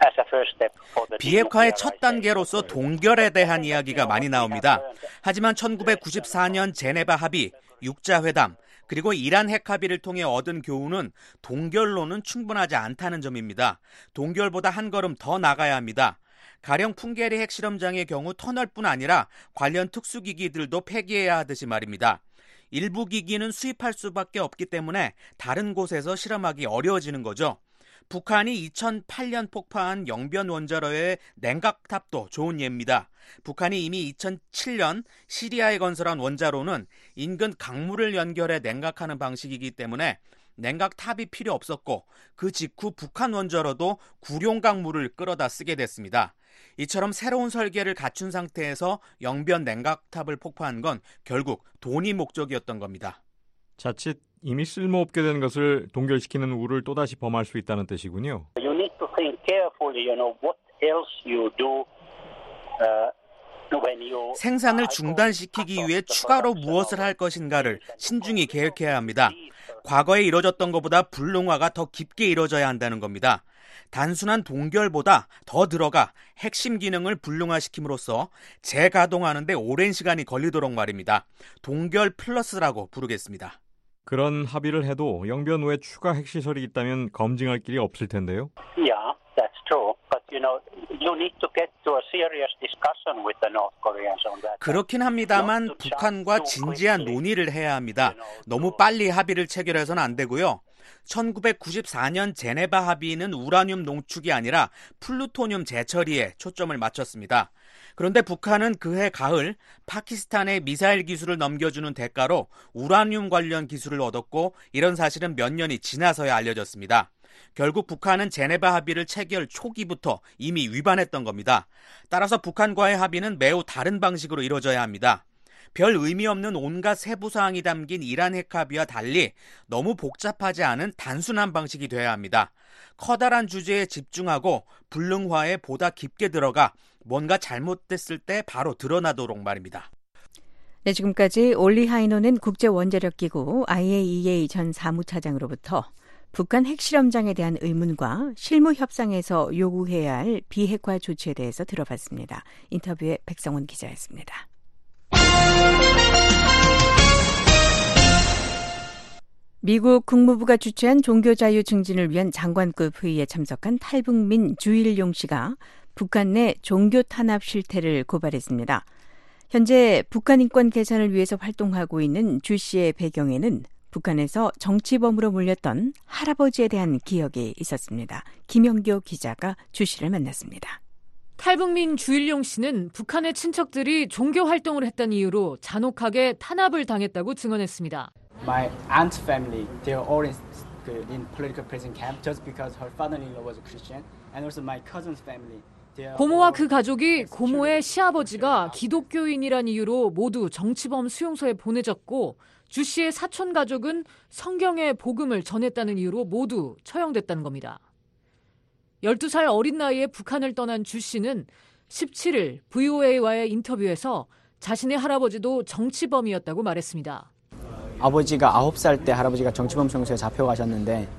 비핵화의 첫 단계로서 동결에 대한 이야기가 많이 나옵니다. 하지만 1994년 제네바 합의, 육자회담, 그리고 이란 핵 합의를 통해 얻은 교훈은 동결로는 충분하지 않다는 점입니다. 동결보다 한 걸음 더 나가야 합니다. 가령 풍계리 핵실험장의 경우 터널뿐 아니라 관련 특수기기들도 폐기해야 하듯이 말입니다. 일부 기기는 수입할 수밖에 없기 때문에 다른 곳에서 실험하기 어려워지는 거죠. 북한이 2008년 폭파한 영변 원자로의 냉각탑도 좋은 예입니다. 북한이 이미 2007년 시리아에 건설한 원자로는 인근 강물을 연결해 냉각하는 방식이기 때문에 냉각탑이 필요 없었고 그 직후 북한 원자로도 구룡강물을 끌어다 쓰게 됐습니다. 이처럼 새로운 설계를 갖춘 상태에서 영변 냉각탑을 폭파한 건 결국 돈이 목적이었던 겁니다. 자칫 이미 쓸모없게 된 것을 동결시키는 우를 또다시 범할 수 있다는 뜻이군요. You need to think carefully, what else you do 생산을 중단시키기 위해 추가로 무엇을 할 것인가를 신중히 계획해야 합니다. 과거에 이뤄졌던 것보다 불능화가 더 깊게 이뤄져야 한다는 겁니다. 단순한 동결보다 더 들어가 핵심 기능을 불능화시킴으로써 재가동하는 데 오랜 시간이 걸리도록 말입니다. 동결 플러스라고 부르겠습니다. 그런 합의를 해도 영변 외 추가 핵시설이 있다면 검증할 길이 없을 텐데요. Yeah, that's true. But you need to get to a serious discussion with the North Koreans on that. 그렇긴 합니다만 북한과 진지한 논의를 해야 합니다. 너무 빨리 합의를 체결해서는 안 되고요. 1994년 제네바 합의는 우라늄 농축이 아니라 플루토늄 재처리에 초점을 맞췄습니다. 그런데 북한은 그해 가을 파키스탄에 미사일 기술을 넘겨주는 대가로 우라늄 관련 기술을 얻었고 이런 사실은 몇 년이 지나서야 알려졌습니다. 결국 북한은 제네바 합의를 체결 초기부터 이미 위반했던 겁니다. 따라서 북한과의 합의는 매우 다른 방식으로 이루어져야 합니다. 별 의미 없는 온갖 세부 사항이 담긴 이란 핵합의와 달리 너무 복잡하지 않은 단순한 방식이 돼야 합니다. 커다란 주제에 집중하고 불능화에 보다 깊게 들어가 뭔가 잘못됐을 때 바로 드러나도록 말입니다. 네, 지금까지 올리 하이노는 국제원자력기구 IAEA 전 사무차장으로부터 북한 핵실험장에 대한 의문과 실무 협상에서 요구해야 할 비핵화 조치에 대해서 들어봤습니다. 인터뷰에 백성원 기자였습니다. 미국 국무부가 주최한 종교자유 증진을 위한 장관급 회의에 참석한 탈북민 주일용 씨가 북한 내 종교 탄압 실태를 고발했습니다. 현재 북한 인권 개선을 위해서 활동하고 있는 주 씨의 배경에는 북한에서 정치범으로 몰렸던 할아버지에 대한 기억이 있었습니다. 김영교 기자가 주 씨를 만났습니다. 탈북민 주일용 씨는 북한의 친척들이 종교 활동을 했다는 이유로 잔혹하게 탄압을 당했다고 증언했습니다. My aunt's family, they are all in political prison camp just because her father-in-law was a Christian, and also my cousin's family. 고모와 그 가족이 고모의 시아버지가 기독교인이란 이유로 모두 정치범 수용소에 보내졌고 주 씨의 사촌 가족은 성경의 복음을 전했다는 이유로 모두 처형됐다는 겁니다. 12살 어린 나이에 북한을 떠난 주 씨는 17일 VOA와의 인터뷰에서 자신의 할아버지도 정치범이었다고 말했습니다. 아버지가 9살 때 할아버지가 정치범 수용소에 잡혀가셨는데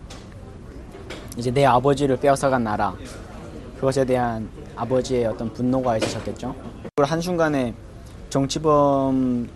이제 내 아버지를 빼앗아간 나라, 그것에 대한 아버지의 어떤 분노가 있으셨겠죠. 한순간에 정치범의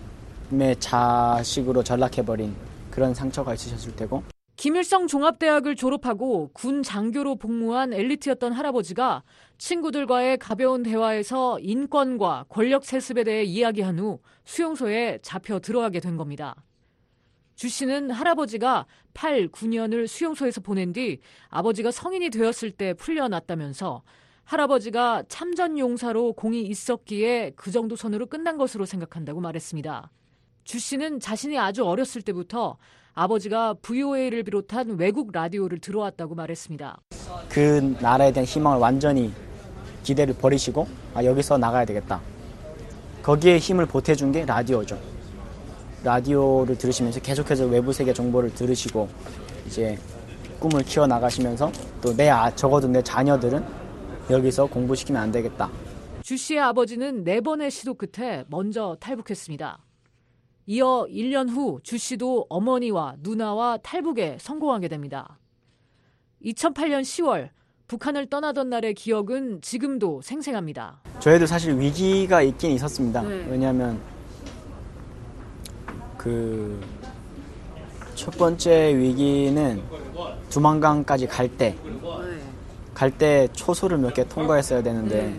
자식으로 전락해버린 그런 상처가 있으셨을 테고. 김일성 종합대학을 졸업하고 군 장교로 복무한 엘리트였던 할아버지가 친구들과의 가벼운 대화에서 인권과 권력 세습에 대해 이야기한 후 수용소에 잡혀 들어가게 된 겁니다. 주 씨는 할아버지가 8, 9년을 수용소에서 보낸 뒤 아버지가 성인이 되었을 때 풀려났다면서 할아버지가 참전용사로 공이 있었기에 그 정도 선으로 끝난 것으로 생각한다고 말했습니다. 주 씨는 자신이 아주 어렸을 때부터 아버지가 VOA를 비롯한 외국 라디오를 들어왔다고 말했습니다. 그 나라에 대한 희망을 완전히 기대를 버리시고 여기서 나가야 되겠다. 거기에 힘을 보태준 게 라디오죠. 라디오를 들으시면서 계속해서 외부 세계 정보를 들으시고 이제 꿈을 키워나가시면서 또 적어도 내 자녀들은 여기서 공부시키면 안 되겠다. 주 씨의 아버지는 4번의 시도 끝에 먼저 탈북했습니다. 이어 1년 후 주 씨도 어머니와 누나와 탈북에 성공하게 됩니다. 2008년 10월 북한을 떠나던 날의 기억은 지금도 생생합니다. 저희도 사실 위기가 있긴 있었습니다. 왜냐하면 그 첫 번째 위기는 두만강까지 갈 때 초소를 몇 개 통과했어야 되는데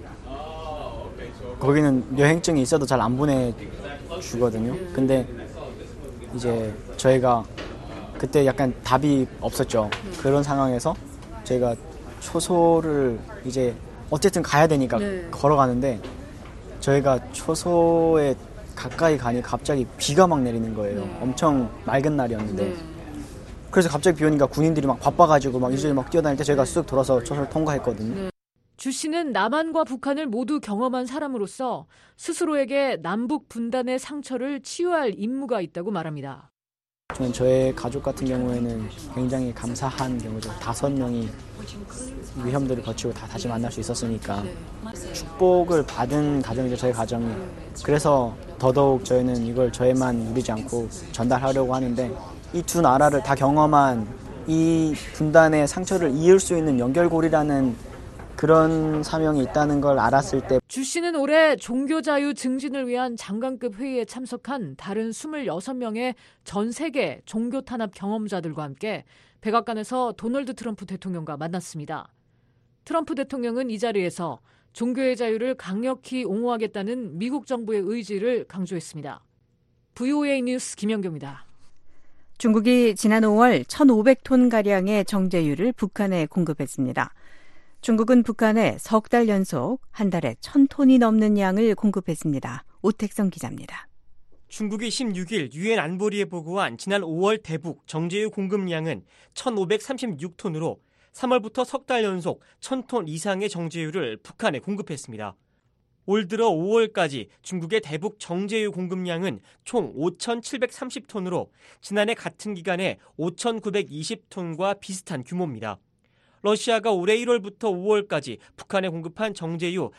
거기는 여행증이 있어도 잘 안 보내주거든요. 근데 이제 저희가 그때 약간 답이 없었죠. 그런 상황에서 저희가 초소를 이제 어쨌든 가야 되니까 걸어가는데 저희가 초소에 가까이 가니 갑자기 비가 막 내리는 거예요. 엄청 맑은 날이었는데 그래서 갑자기 비 오니까 군인들이 막 바빠가지고 막 이쪽에 막 뛰어다닐 때 저희가 쑥 돌아서 초소를 통과했거든요. 주 씨는 남한과 북한을 모두 경험한 사람으로서 스스로에게 남북 분단의 상처를 치유할 임무가 있다고 말합니다. 저의 가족 같은 경우에는 굉장히 감사한 경우죠. 5명이 위험들을 거치고 다시 만날 수 있었으니까 축복을 받은 가정이죠, 저희 가정이. 그래서 더더욱 저희는 이걸 저에만 누리지 않고 전달하려고 하는데, 이 두 나라를 다 경험한 이 분단의 상처를 이을 수 있는 연결고리라는 그런 사명이 있다는 걸 알았을 때, 주 씨는 올해 종교자유 증진을 위한 장관급 회의에 참석한 다른 26명의 전 세계 종교탄압 경험자들과 함께 백악관에서 도널드 트럼프 대통령과 만났습니다. 트럼프 대통령은 이 자리에서 종교의 자유를 강력히 옹호하겠다는 미국 정부의 의지를 강조했습니다. VOA 뉴스 김영교입니다. 중국이 지난 5월 1,500톤가량의 정제유를 북한에 공급했습니다. 중국은 북한에 석 달 연속 한 달에 1,000톤이 넘는 양을 공급했습니다. 오택성 기자입니다. 중국이 16일 유엔 안보리에 보고한 지난 5월 대북 정제유 공급량은 1,536톤으로 3월부터 석 달 연속 1,000톤 이상의 정제유를 북한에 공급했습니다. 올 들어 5월까지 중국의 대북 정제유 공급량은 총 5,730톤으로 지난해 같은 기간에 5,920톤과 비슷한 규모입니다. 러시아가 올해 1월부터 5월까지 북한에 공급한 정제유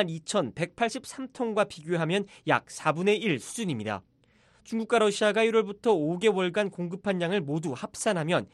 22,183톤과 비교하면 약 4분의 1 수준입니다. 중국과 러시아가 1월부터 5개월간 공급한 양을 모두 합산하면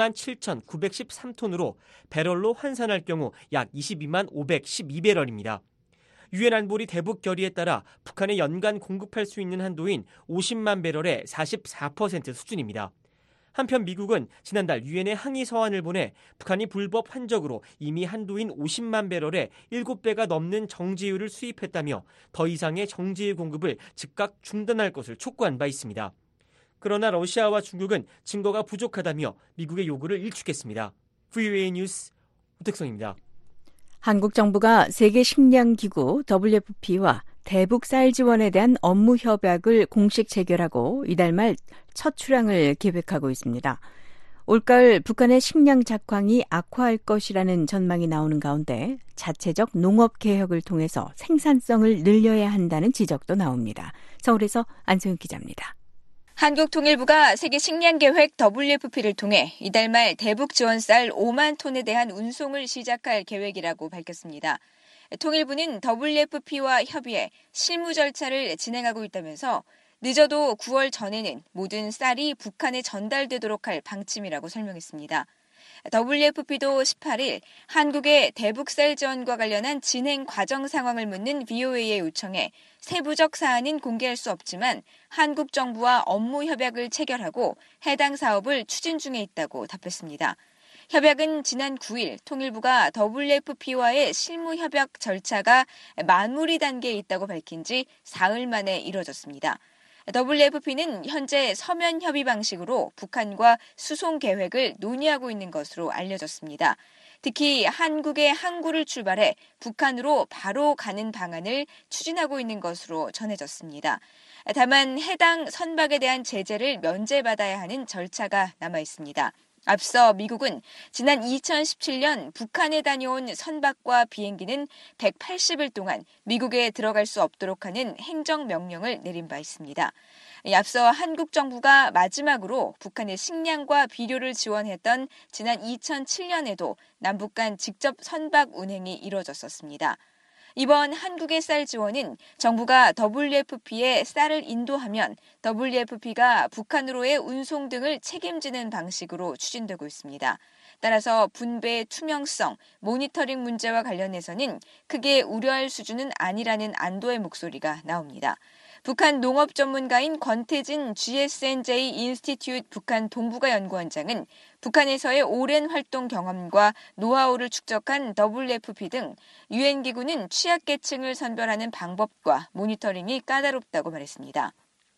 27,913톤으로 배럴로 환산할 경우 약 22만 512배럴입니다. 유엔 안보리 대북 결의에 따라 북한에 연간 공급할 수 있는 한도인 50만 배럴의 44% 수준입니다. 한편 미국은 지난달 유엔에 항의 서한을 보내 북한이 불법 환적으로 이미 한도인 50만 배럴의 7배가 넘는 정제유를 수입했다며 더 이상의 정제유 공급을 즉각 중단할 것을 촉구한 바 있습니다. 그러나 러시아와 중국은 증거가 부족하다며 미국의 요구를 일축했습니다. VOA 뉴스 오택성입니다. 한국 정부가 세계식량기구 WFP와 대북 쌀 지원에 대한 업무 협약을 공식 체결하고 이달 말 첫 출항을 계획하고 있습니다. 올가을 북한의 식량 작황이 악화할 것이라는 전망이 나오는 가운데 자체적 농업 개혁을 통해서 생산성을 늘려야 한다는 지적도 나옵니다. 서울에서 안소영 기자입니다. 한국통일부가 세계식량계획 WFP를 통해 이달 말 대북 지원 쌀 5만 톤에 대한 운송을 시작할 계획이라고 밝혔습니다. 통일부는 WFP와 협의해 실무 절차를 진행하고 있다면서 늦어도 9월 전에는 모든 쌀이 북한에 전달되도록 할 방침이라고 설명했습니다. WFP도 18일 한국의 대북 쌀 지원과 관련한 진행 과정 상황을 묻는 VOA의 요청에 세부적 사안은 공개할 수 없지만 한국 정부와 업무 협약을 체결하고 해당 사업을 추진 중에 있다고 답했습니다. 협약은 지난 9일 통일부가 WFP와의 실무 협약 절차가 마무리 단계에 있다고 밝힌 지 사흘 만에 이뤄졌습니다. WFP는 현재 서면 협의 방식으로 북한과 수송 계획을 논의하고 있는 것으로 알려졌습니다. 특히 한국의 항구를 출발해 북한으로 바로 가는 방안을 추진하고 있는 것으로 전해졌습니다. 다만 해당 선박에 대한 제재를 면제받아야 하는 절차가 남아 있습니다. 앞서 미국은 지난 2017년 북한에 다녀온 선박과 비행기는 180일 동안 미국에 들어갈 수 없도록 하는 행정명령을 내린 바 있습니다. 앞서 한국 정부가 마지막으로 북한의 식량과 비료를 지원했던 지난 2007년에도 남북 간 직접 선박 운행이 이뤄졌었습니다. 이번 한국의 쌀 지원은 정부가 WFP에 쌀을 인도하면 WFP가 북한으로의 운송 등을 책임지는 방식으로 추진되고 있습니다. 따라서 분배의 투명성, 모니터링 문제와 관련해서는 크게 우려할 수준은 아니라는 안도의 목소리가 나옵니다. 북한 농업 전문가인 권태진 GSNJ 인스티튜트 북한 동북아 연구원장은 북한에서의 오랜 활동 경험과 노하우를 축적한 WFP 등 유엔 기구는 취약계층을 선별하는 방법과 모니터링이 까다롭다고 말했습니다.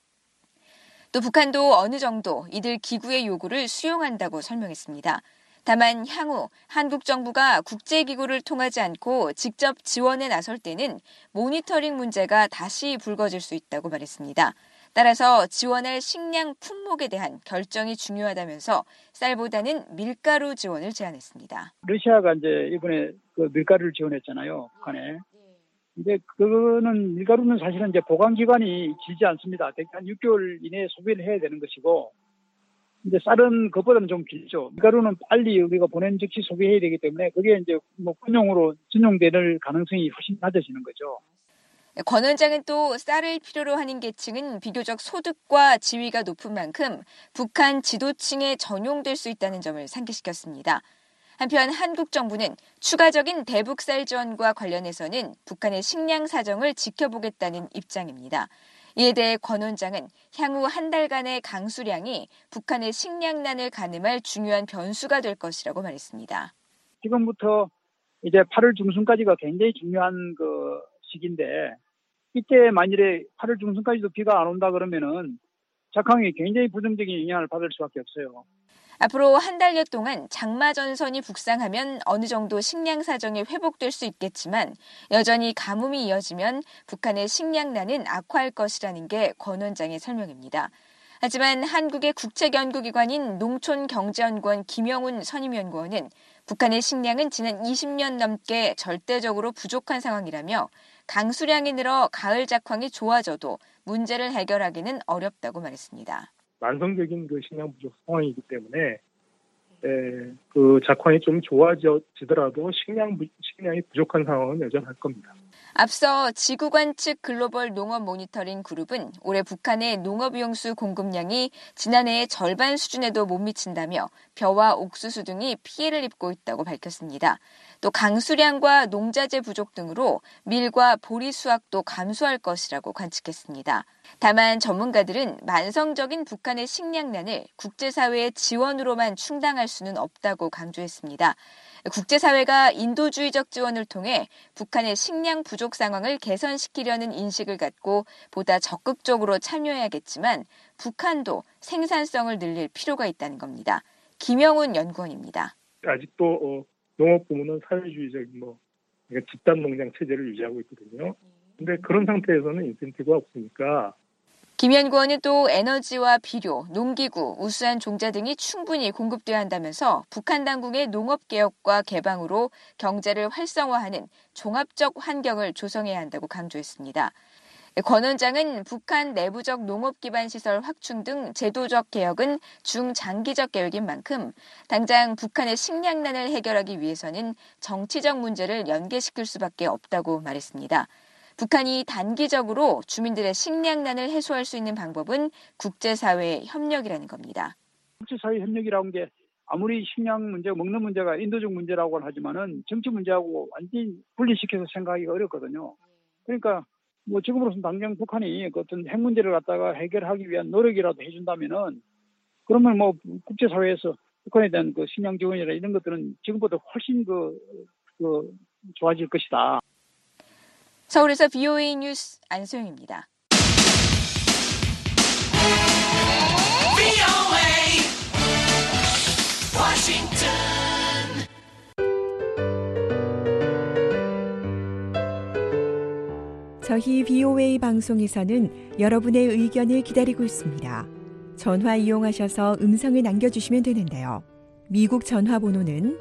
또 북한도 어느 정도 이들 기구의 요구를 수용한다고 설명했습니다. 다만 향후 한국 정부가 국제기구를 통하지 않고 직접 지원에 나설 때는 모니터링 문제가 다시 불거질 수 있다고 말했습니다. 따라서 지원할 식량 품목에 대한 결정이 중요하다면서 쌀보다는 밀가루 지원을 제안했습니다. 러시아가 이제 이번에 그 밀가루를 지원했잖아요, 북한에. 근데 그거는 밀가루는 사실은 이제 보관 기간이 길지 않습니다. 한 6개월 이내에 소비를 해야 되는 것이고, 이제 쌀은 그것보다는 좀 길죠. 밀가루는 빨리 우리가 보낸 즉시 소비해야 되기 때문에 그게 이제 뭐 군용으로 전용될 가능성이 훨씬 낮아지는 거죠. 권 원장은 또 쌀을 필요로 하는 계층은 비교적 소득과 지위가 높은 만큼 북한 지도층에 전용될 수 있다는 점을 상기시켰습니다. 한편 한국 정부는 추가적인 대북 쌀 지원과 관련해서는 북한의 식량 사정을 지켜보겠다는 입장입니다. 이에 대해 권 원장은 향후 한 달간의 강수량이 북한의 식량난을 가늠할 중요한 변수가 될 것이라고 말했습니다. 지금부터 이제 8월 중순까지가 굉장히 중요한 그 시기인데 이때 만일에 8월 중순까지도 비가 안 온다 그러면은 작황이 굉장히 부정적인 영향을 받을 수밖에 없어요. 앞으로 한 달여 동안 장마 전선이 북상하면 어느 정도 식량 사정이 회복될 수 있겠지만 여전히 가뭄이 이어지면 북한의 식량난은 악화할 것이라는 게 권 원장의 설명입니다. 하지만 한국의 국책연구기관인 농촌경제연구원 김영훈 선임연구원은 북한의 식량은 지난 20년 넘게 절대적으로 부족한 상황이라며 강수량이 늘어 가을 작황이 좋아져도 문제를 해결하기는 어렵다고 말했습니다. 만성적인 그 식량 부족 상황이기 때문에 그 작황이 좀 좋아지더라도 식량이 부족한 상황은 여전할 겁니다. 앞서 지구관 측 글로벌 농업 모니터링 그룹은 올해 북한의 농업용수 공급량이 지난해의 절반 수준에도 못 미친다며 벼와 옥수수 등이 피해를 입고 있다고 밝혔습니다. 또 강수량과 농자재 부족 등으로 밀과 보리 수확도 감소할 것이라고 관측했습니다. 다만 전문가들은 만성적인 북한의 식량난을 국제사회의 지원으로만 충당할 수는 없다고 강조했습니다. 국제사회가 인도주의적 지원을 통해 북한의 식량 부족 상황을 개선시키려는 인식을 갖고 보다 적극적으로 참여해야겠지만 북한도 생산성을 늘릴 필요가 있다는 겁니다. 김영훈 연구원입니다. 아직도 농업 부문은 사회주의적인 집단 농장 체제를 유지하고 있거든요. 근데 그런 상태에서는 인센티브가 없으니까 김 연구원은 또 에너지와 비료, 농기구, 우수한 종자 등이 충분히 공급돼야 한다면서 북한 당국의 농업개혁과 개방으로 경제를 활성화하는 종합적 환경을 조성해야 한다고 강조했습니다. 권 원장은 북한 내부적 농업 기반 시설 확충 등 제도적 개혁은 중장기적 계획인 만큼 당장 북한의 식량난을 해결하기 위해서는 정치적 문제를 연계시킬 수밖에 없다고 말했습니다. 북한이 단기적으로 주민들의 식량난을 해소할 수 있는 방법은 국제사회의 협력이라는 겁니다. 국제사회 협력이라는 게 아무리 식량 문제, 먹는 문제가 인도적 문제라고는 하지만은 정치 문제하고 완전히 분리시켜서 생각하기가 어렵거든요. 그러니까 지금으로서는 당장 북한이 어떤 핵 문제를 갖다가 해결하기 위한 노력이라도 해준다면은 그러면 국제사회에서 북한에 대한 그 식량 지원이나 이런 것들은 지금보다 훨씬 좋아질 것이다. 서울에서 VOA 뉴스 안소영입니다. 저희 VOA 방송에서는 여러분의 의견을 기다리고 있습니다. 전화 이용하셔서 음성을 남겨주시면 되는데요. 미국 전화번호는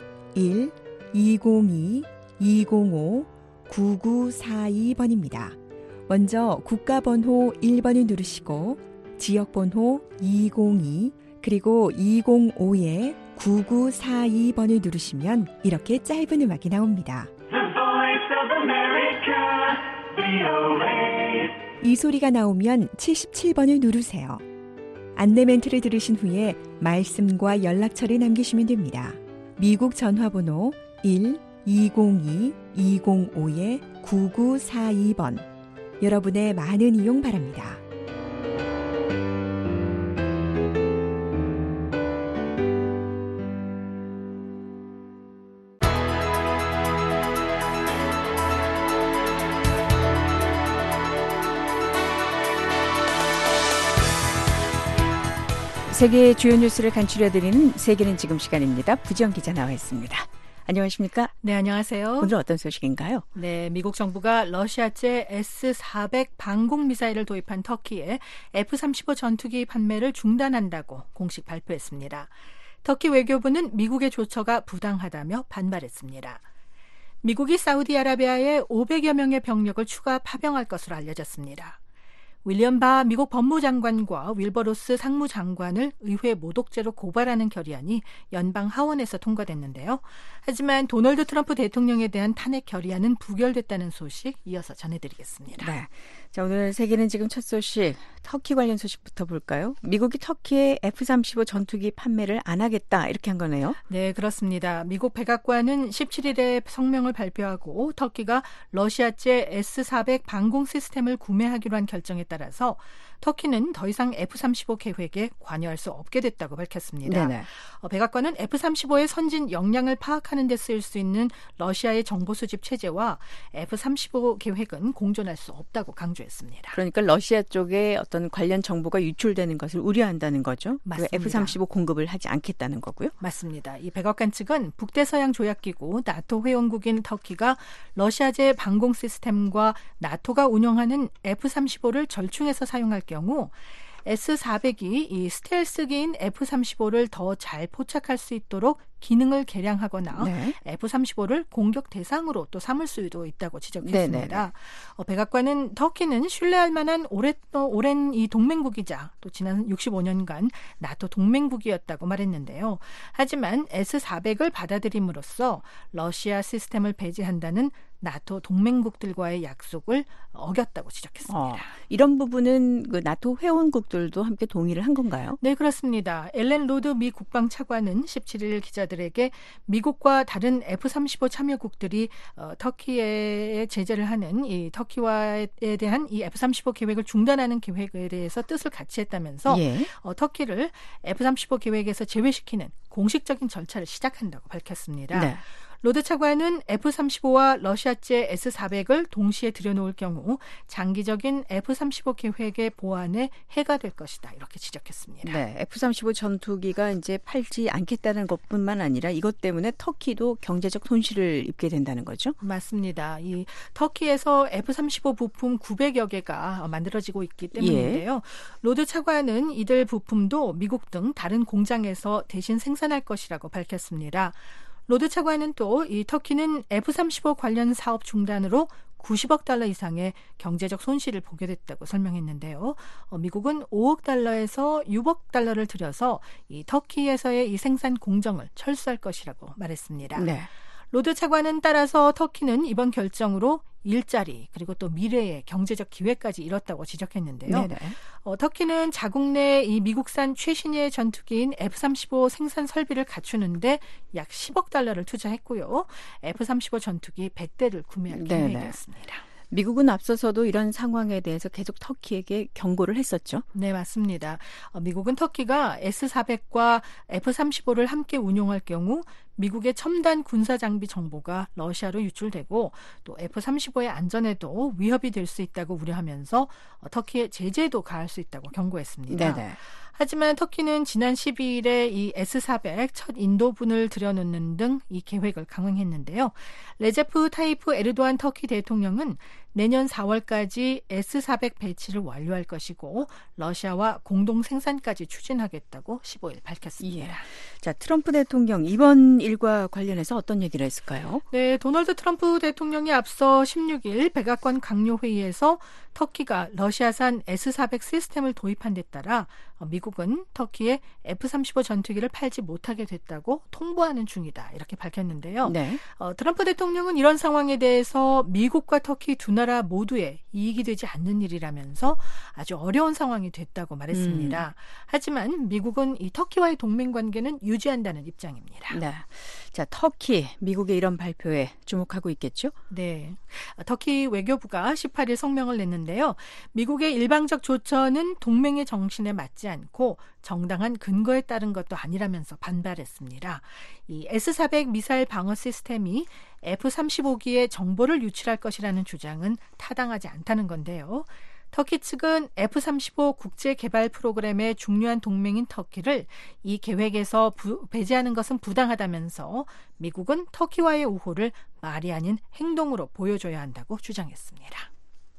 1-202-205-9942번입니다. 먼저 국가번호 1번을 누르시고 지역번호 202 그리고 205-9942번을 누르시면 이렇게 짧은 음악이 나옵니다. 이 소리가 나오면 77번을 누르세요. 안내 멘트를 들으신 후에 말씀과 연락처를 남기시면 됩니다. 미국 전화번호 1-202-205-9942번. 여러분의 많은 이용 바랍니다. 세계의 주요 뉴스를 간추려드리는 세계는 지금 시간입니다. 부지영 기자 나와 있습니다. 안녕하십니까? 네, 안녕하세요. 오늘 어떤 소식인가요? 네, 미국 정부가 러시아제 S-400 방공 미사일을 도입한 터키에 F-35 전투기 판매를 중단한다고 공식 발표했습니다. 터키 외교부는 미국의 조처가 부당하다며 반발했습니다. 미국이 사우디아라비아에 500여 명의 병력을 추가 파병할 것으로 알려졌습니다. 윌리엄 바 미국 법무장관과 윌버로스 상무장관을 의회 모독죄로 고발하는 결의안이 연방 하원에서 통과됐는데요. 하지만 도널드 트럼프 대통령에 대한 탄핵 결의안은 부결됐다는 소식 이어서 전해드리겠습니다. 네. 자, 오늘 세계는 지금 첫 소식, 터키 관련 소식부터 볼까요? 미국이 터키에 F-35 전투기 판매를 안 하겠다 이렇게 한 거네요. 네, 그렇습니다. 미국 백악관은 17일에 성명을 발표하고 터키가 러시아제 S-400 방공 시스템을 구매하기로 한 결정에 따라서 터키는 더 이상 F-35 계획에 관여할 수 없게 됐다고 밝혔습니다. 백악관은 F-35의 선진 역량을 파악하는 데 쓰일 수 있는 러시아의 정보 수집 체제와 F-35 계획은 공존할 수 없다고 강조했습니다. 그러니까 러시아 쪽에 어떤 관련 정보가 유출되는 것을 우려한다는 거죠. 맞습니다. F-35 공급을 하지 않겠다는 거고요. 맞습니다. 이 백악관 측은 북대서양 조약기구 나토 회원국인 터키가 러시아제 방공 시스템과 나토가 운영하는 F-35를 절충해서 사용할 경우 S-400이 이 스텔스기인 F-35를 더 잘 포착할 수 있도록 기능을 개량하거나 F-35를 공격 대상으로 또 삼을 수도 있다고 지적했습니다. 백악관은 터키는 신뢰할 만한 오랜 이 동맹국이자 또 지난 65년간 나토 동맹국이었다고 말했는데요. 하지만 S-400을 받아들임으로써 러시아 시스템을 배제한다는 나토 동맹국들과의 약속을 어겼다고 지적했습니다. 이런 부분은 그 나토 회원국들도 함께 동의를 한 건가요? 네, 그렇습니다. 엘렌 로드 미 국방차관은 17일 기자들에게 미국과 다른 F-35 참여국들이 터키에 제재를 하는 이 터키와에 대한 이 F-35 계획을 중단하는 계획에 대해서 뜻을 같이 했다면서 터키를 F-35 계획에서 제외시키는 공식적인 절차를 시작한다고 밝혔습니다. 네. 로드 차관은 F-35와 러시아제 S-400을 동시에 들여놓을 경우 장기적인 F-35 계획의 보안에 해가 될 것이다. 이렇게 지적했습니다. 네, F-35 전투기가 이제 팔지 않겠다는 것뿐만 아니라 이것 때문에 터키도 경제적 손실을 입게 된다는 거죠? 맞습니다. 이 터키에서 F-35 부품 900여 개가 만들어지고 있기 때문인데요. 로드 차관은 이들 부품도 미국 등 다른 공장에서 대신 생산할 것이라고 밝혔습니다. 로드 차관은 또 이 터키는 F-35 관련 사업 중단으로 90억 달러 이상의 경제적 손실을 보게 됐다고 설명했는데요. 미국은 5억 달러에서 6억 달러를 들여서 이 터키에서의 이 생산 공정을 철수할 것이라고 말했습니다. 네. 로드 차관은 따라서 터키는 이번 결정으로 일자리 그리고 또 미래의 경제적 기회까지 잃었다고 지적했는데요. 터키는 자국 내 이 미국산 최신의 전투기인 F-35 생산 설비를 갖추는데 약 10억 달러를 투자했고요. F-35 전투기 100대를 구매할 계획이었습니다. 미국은 앞서서도 이런 상황에 대해서 계속 터키에게 경고를 했었죠. 네, 맞습니다. 미국은 터키가 S-400과 F-35를 함께 운용할 경우 미국의 첨단 군사장비 정보가 러시아로 유출되고 또 F-35의 안전에도 위협이 될 수 있다고 우려하면서 터키에 제재도 가할 수 있다고 경고했습니다. 하지만 터키는 지난 12일에 이 S-400 첫 인도분을 들여놓는 등 이 계획을 강행했는데요. 레제프 타이프 에르도안 터키 대통령은 내년 4월까지 S-400 배치를 완료할 것이고 러시아와 공동 생산까지 추진하겠다고 15일 밝혔습니다. 자, 트럼프 대통령 이번 일과 관련해서 어떤 얘기를 했을까요? 네, 도널드 트럼프 대통령이 앞서 16일 백악관 강요회의에서 터키가 러시아산 S-400 시스템을 도입한 데 따라 미국은 터키에 F-35 전투기를 팔지 못하게 됐다고 통보하는 중이다. 이렇게 밝혔는데요. 트럼프 대통령은 이런 상황에 대해서 미국과 터키 두 나라 모두에 이익이 되지 않는 일이라면서 아주 어려운 상황이 됐다고 말했습니다. 하지만 미국은 이 터키와의 동맹 관계는 유지한다는 입장입니다. 네. 자, 터키, 미국의 이런 발표에 주목하고 있겠죠? 네. 터키 외교부가 18일 성명을 냈는데요. 미국의 일방적 조처는 동맹의 정신에 맞지 않고 정당한 근거에 따른 것도 아니라면서 반발했습니다. 이 S-400 미사일 방어 시스템이 F-35기에 정보를 유출할 것이라는 주장은 타당하지 않다는 건데요. 터키 측은 F-35 국제개발 프로그램의 중요한 동맹인 터키를 이 계획에서 배제하는 것은 부당하다면서 미국은 터키와의 우호를 말이 아닌 행동으로 보여줘야 한다고 주장했습니다.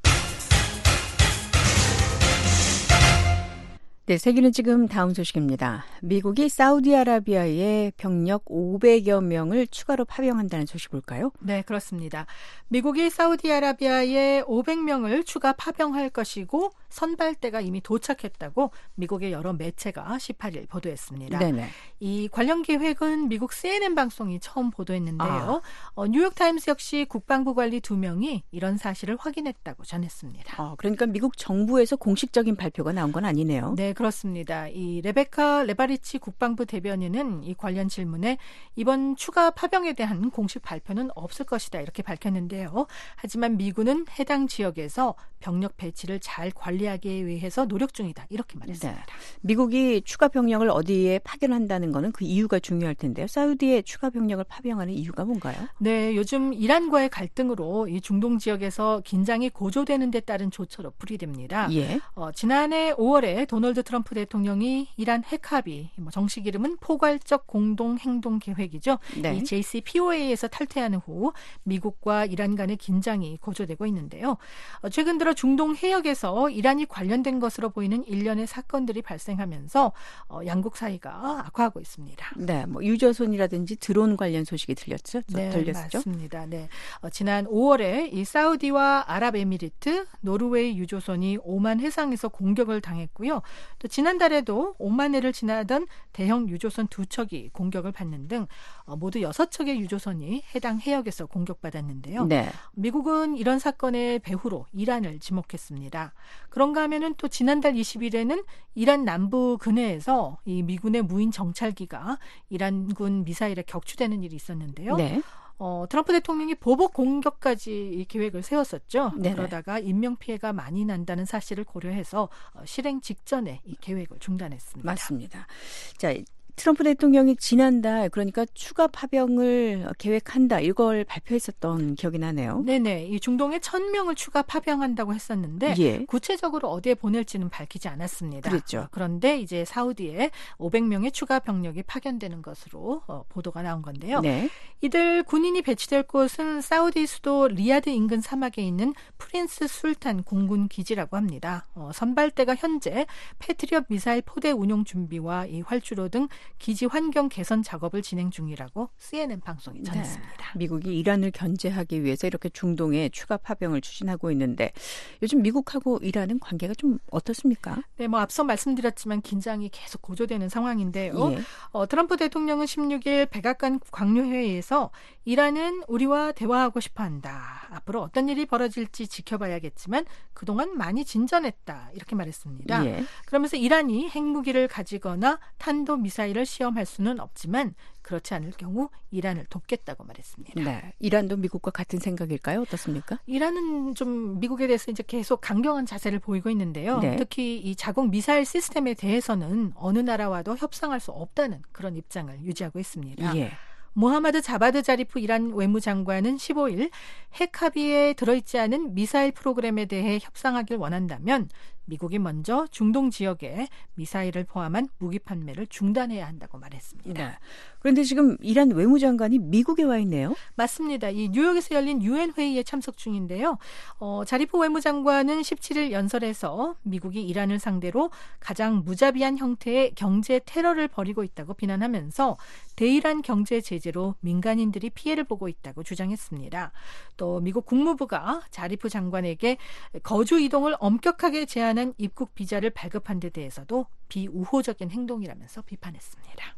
네, 세계는 지금 다음 소식입니다. 미국이 사우디아라비아에 병력 500여 명을 추가로 파병한다는 소식 볼까요? 네, 그렇습니다. 미국이 사우디아라비아에 500명을 추가 파병할 것이고 선발대가 이미 도착했다고 미국의 여러 매체가 18일 보도했습니다. 네네. 이 관련 계획은 미국 CNN 방송이 처음 보도했는데요. 뉴욕타임스 역시 국방부 관리 2명이 이런 사실을 확인했다고 전했습니다. 그러니까 미국 정부에서 공식적인 발표가 나온 건 아니네요. 네, 그렇습니다. 이 레베카 레바리치 국방부 대변인은 이 관련 질문에 이번 추가 파병에 대한 공식 발표는 없을 것이다 이렇게 밝혔는데요. 하지만 미군은 해당 지역에서 병력 배치를 잘 관리하기 위해서 노력 중이다 이렇게 말했습니다. 네. 미국이 추가 병력을 어디에 파견한다는 거는 그 이유가 중요할 텐데요. 사우디에 추가 병력을 파병하는 이유가 뭔가요? 네, 요즘 이란과의 갈등으로 이 중동 지역에서 긴장이 고조되는 데 따른 조처로 풀이됩니다. 예. 지난해 5월에 도널드 트럼프 대통령이 이란 핵 합의, 정식 이름은 포괄적 공동 행동 계획이죠. 네. 이 JCPOA에서 탈퇴하는 후 미국과 이란 간의 긴장이 고조되고 있는데요. 최근 들어 중동 해역에서 이란이 관련된 것으로 보이는 일련의 사건들이 발생하면서 양국 사이가 악화하고 있습니다. 네, 유조선이라든지 드론 관련 소식이 들렸죠? 네, 들렸죠? 맞습니다. 네, 지난 5월에 이 사우디와 아랍에미리트, 노르웨이 유조선이 오만 해상에서 공격을 당했고요. 또 지난달에도 오만해를 지나던 대형 유조선 2척이 공격을 받는 등 모두 6척의 유조선이 해당 해역에서 공격받았는데요. 네. 미국은 이런 사건의 배후로 이란을 지목했습니다. 그런가 하면은 또 지난달 20일에는 이란 남부 근해에서 이 미군의 무인 정찰기가 이란군 미사일에 격추되는 일이 있었는데요. 네. 트럼프 대통령이 보복 공격까지 이 계획을 세웠었죠. 네네. 그러다가 인명피해가 많이 난다는 사실을 고려해서 실행 직전에 이 계획을 중단했습니다. 맞습니다. 자, 트럼프 대통령이 지난달 그러니까 추가 파병을 계획한다 이걸 발표했었던 기억이 나네요. 네네. 이 중동에 1,000명을 추가 파병한다고 했었는데 예. 구체적으로 어디에 보낼지는 밝히지 않았습니다. 그랬죠. 그런데 이제 사우디에 500명의 추가 병력이 파견되는 것으로 보도가 나온 건데요. 네. 이들 군인이 배치될 곳은 사우디 수도 리야드 인근 사막에 있는 프린스 술탄 공군 기지라고 합니다. 선발대가 현재 패트리엇 미사일 포대 운용 준비와 이 활주로 등 기지 환경 개선 작업을 진행 중이라고 CNN 방송이 전했습니다. 네. 미국이 이란을 견제하기 위해서 이렇게 중동에 추가 파병을 추진하고 있는데 요즘 미국하고 이란은 관계가 좀 어떻습니까? 네, 앞서 말씀드렸지만 긴장이 계속 고조되는 상황인데요. 예. 트럼프 대통령은 16일 백악관 광료회의에서 이란은 우리와 대화하고 싶어한다. 앞으로 어떤 일이 벌어질지 지켜봐야겠지만 그동안 많이 진전했다. 이렇게 말했습니다. 예. 그러면서 이란이 핵무기를 가지거나 탄도미사일을 시험할 수는 없지만 그렇지 않을 경우 이란을 돕겠다고 말했습니다. 네, 이란도 미국과 같은 생각일까요? 어떻습니까? 이란은 좀 미국에 대해서 이제 계속 강경한 자세를 보이고 있는데요. 네. 특히 이 자국 미사일 시스템에 대해서는 어느 나라와도 협상할 수 없다는 그런 입장을 유지하고 있습니다. 예. 모하마드 자바드 자리프 이란 외무장관은 15일 핵 합의에 들어있지 않은 미사일 프로그램에 대해 협상하길 원한다면 미국이 먼저 중동 지역에 미사일을 포함한 무기 판매를 중단해야 한다고 말했습니다. 네. 그런데 지금 이란 외무장관이 미국에 와 있네요. 맞습니다. 이 뉴욕에서 열린 유엔 회의에 참석 중인데요. 자리프 외무장관은 17일 연설에서 미국이 이란을 상대로 가장 무자비한 형태의 경제 테러를 벌이고 있다고 비난하면서 대이란 경제 제재로 민간인들이 피해를 보고 있다고 주장했습니다. 또 미국 국무부가 자리프 장관에게 거주 이동을 엄격하게 제한한 입국 비자를 발급한 데 대해서도 비우호적인 행동이라면서 비판했습니다.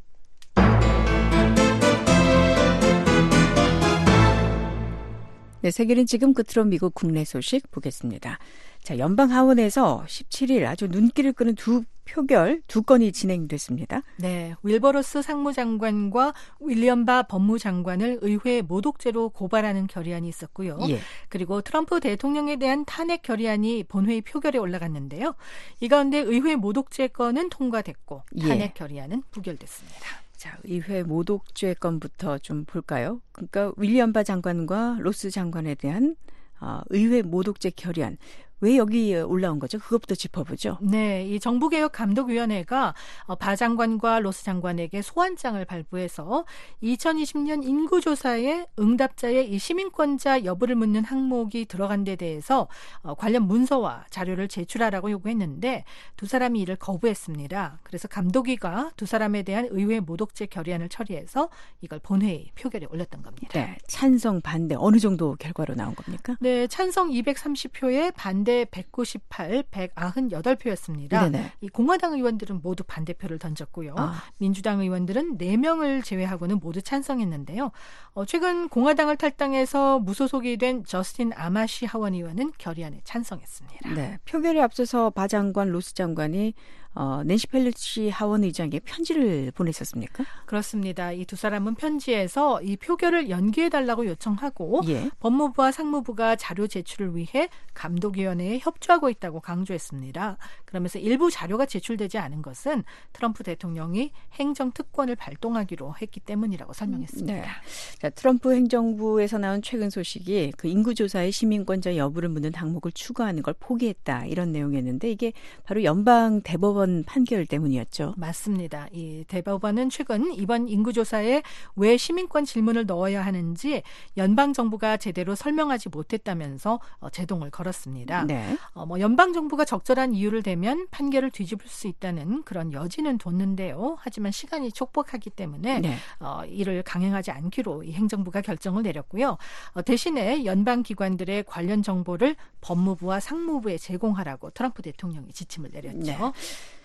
네, 세계는 지금 끝으로 미국 국내 소식 보겠습니다. 자, 연방 하원에서 17일 아주 눈길을 끄는 두 건이 진행됐습니다. 네, 윌버로스 상무장관과 윌리엄 바 법무장관을 의회 모독죄로 고발하는 결의안이 있었고요. 예. 그리고 트럼프 대통령에 대한 탄핵 결의안이 본회의 표결에 올라갔는데요. 이 가운데 의회 모독죄 건은 통과됐고 탄핵 결의안은 부결됐습니다. 자, 의회 모독죄 건부터 좀 볼까요? 그러니까 윌리엄 바 장관과 로스 장관에 대한 의회 모독죄 결의안. 왜 여기 올라온 거죠? 그것부터 짚어보죠. 네, 이 정부개혁감독위원회가 바 장관과 로스 장관에게 소환장을 발부해서 2020년 인구조사에 응답자의 이 시민권자 여부를 묻는 항목이 들어간 데 대해서 관련 문서와 자료를 제출하라고 요구했는데 두 사람이 이를 거부했습니다. 그래서 감독위가 두 사람에 대한 의회 모독죄 결의안을 처리해서 이걸 본회의 표결에 올렸던 겁니다. 네, 찬성, 반대 어느 정도 결과로 나온 겁니까? 네, 찬성 230표에 반대 대 198, 198표였습니다. 이 공화당 의원들은 모두 반대표를 던졌고요. 민주당 의원들은 4명을 제외하고는 모두 찬성했는데요. 최근 공화당을 탈당해서 무소속이 된 저스틴 아마시 하원 의원은 결의안에 찬성했습니다. 네, 표결에 앞서서 바 장관, 로스 장관이 낸시 펠로시 하원 의장에게 편지를 보냈었습니까? 그렇습니다. 이 두 사람은 편지에서 이 표결을 연기해달라고 요청하고 법무부와 상무부가 자료 제출을 위해 감독위원회에 협조하고 있다고 강조했습니다. 그러면서 일부 자료가 제출되지 않은 것은 트럼프 대통령이 행정특권을 발동하기로 했기 때문이라고 설명했습니다. 네. 자, 트럼프 행정부에서 나온 최근 소식이 그 인구조사의 시민권자 여부를 묻는 항목을 추가하는 걸 포기했다, 이런 내용이었는데 이게 바로 연방 대법원 판결 때문이었죠. 맞습니다. 이 대법원은 최근 이번 인구조사에 왜 시민권 질문을 넣어야 하는지 연방정부가 제대로 설명하지 못했다면서 제동을 걸었습니다. 연방정부가 적절한 이유를 대면 판결을 뒤집을 수 있다는 그런 여지는 뒀는데요. 하지만 시간이 촉박하기 때문에 이를 강행하지 않기로 이 행정부가 결정을 내렸고요. 대신에 연방기관들의 관련 정보를 법무부와 상무부에 제공하라고 트럼프 대통령이 지침을 내렸죠.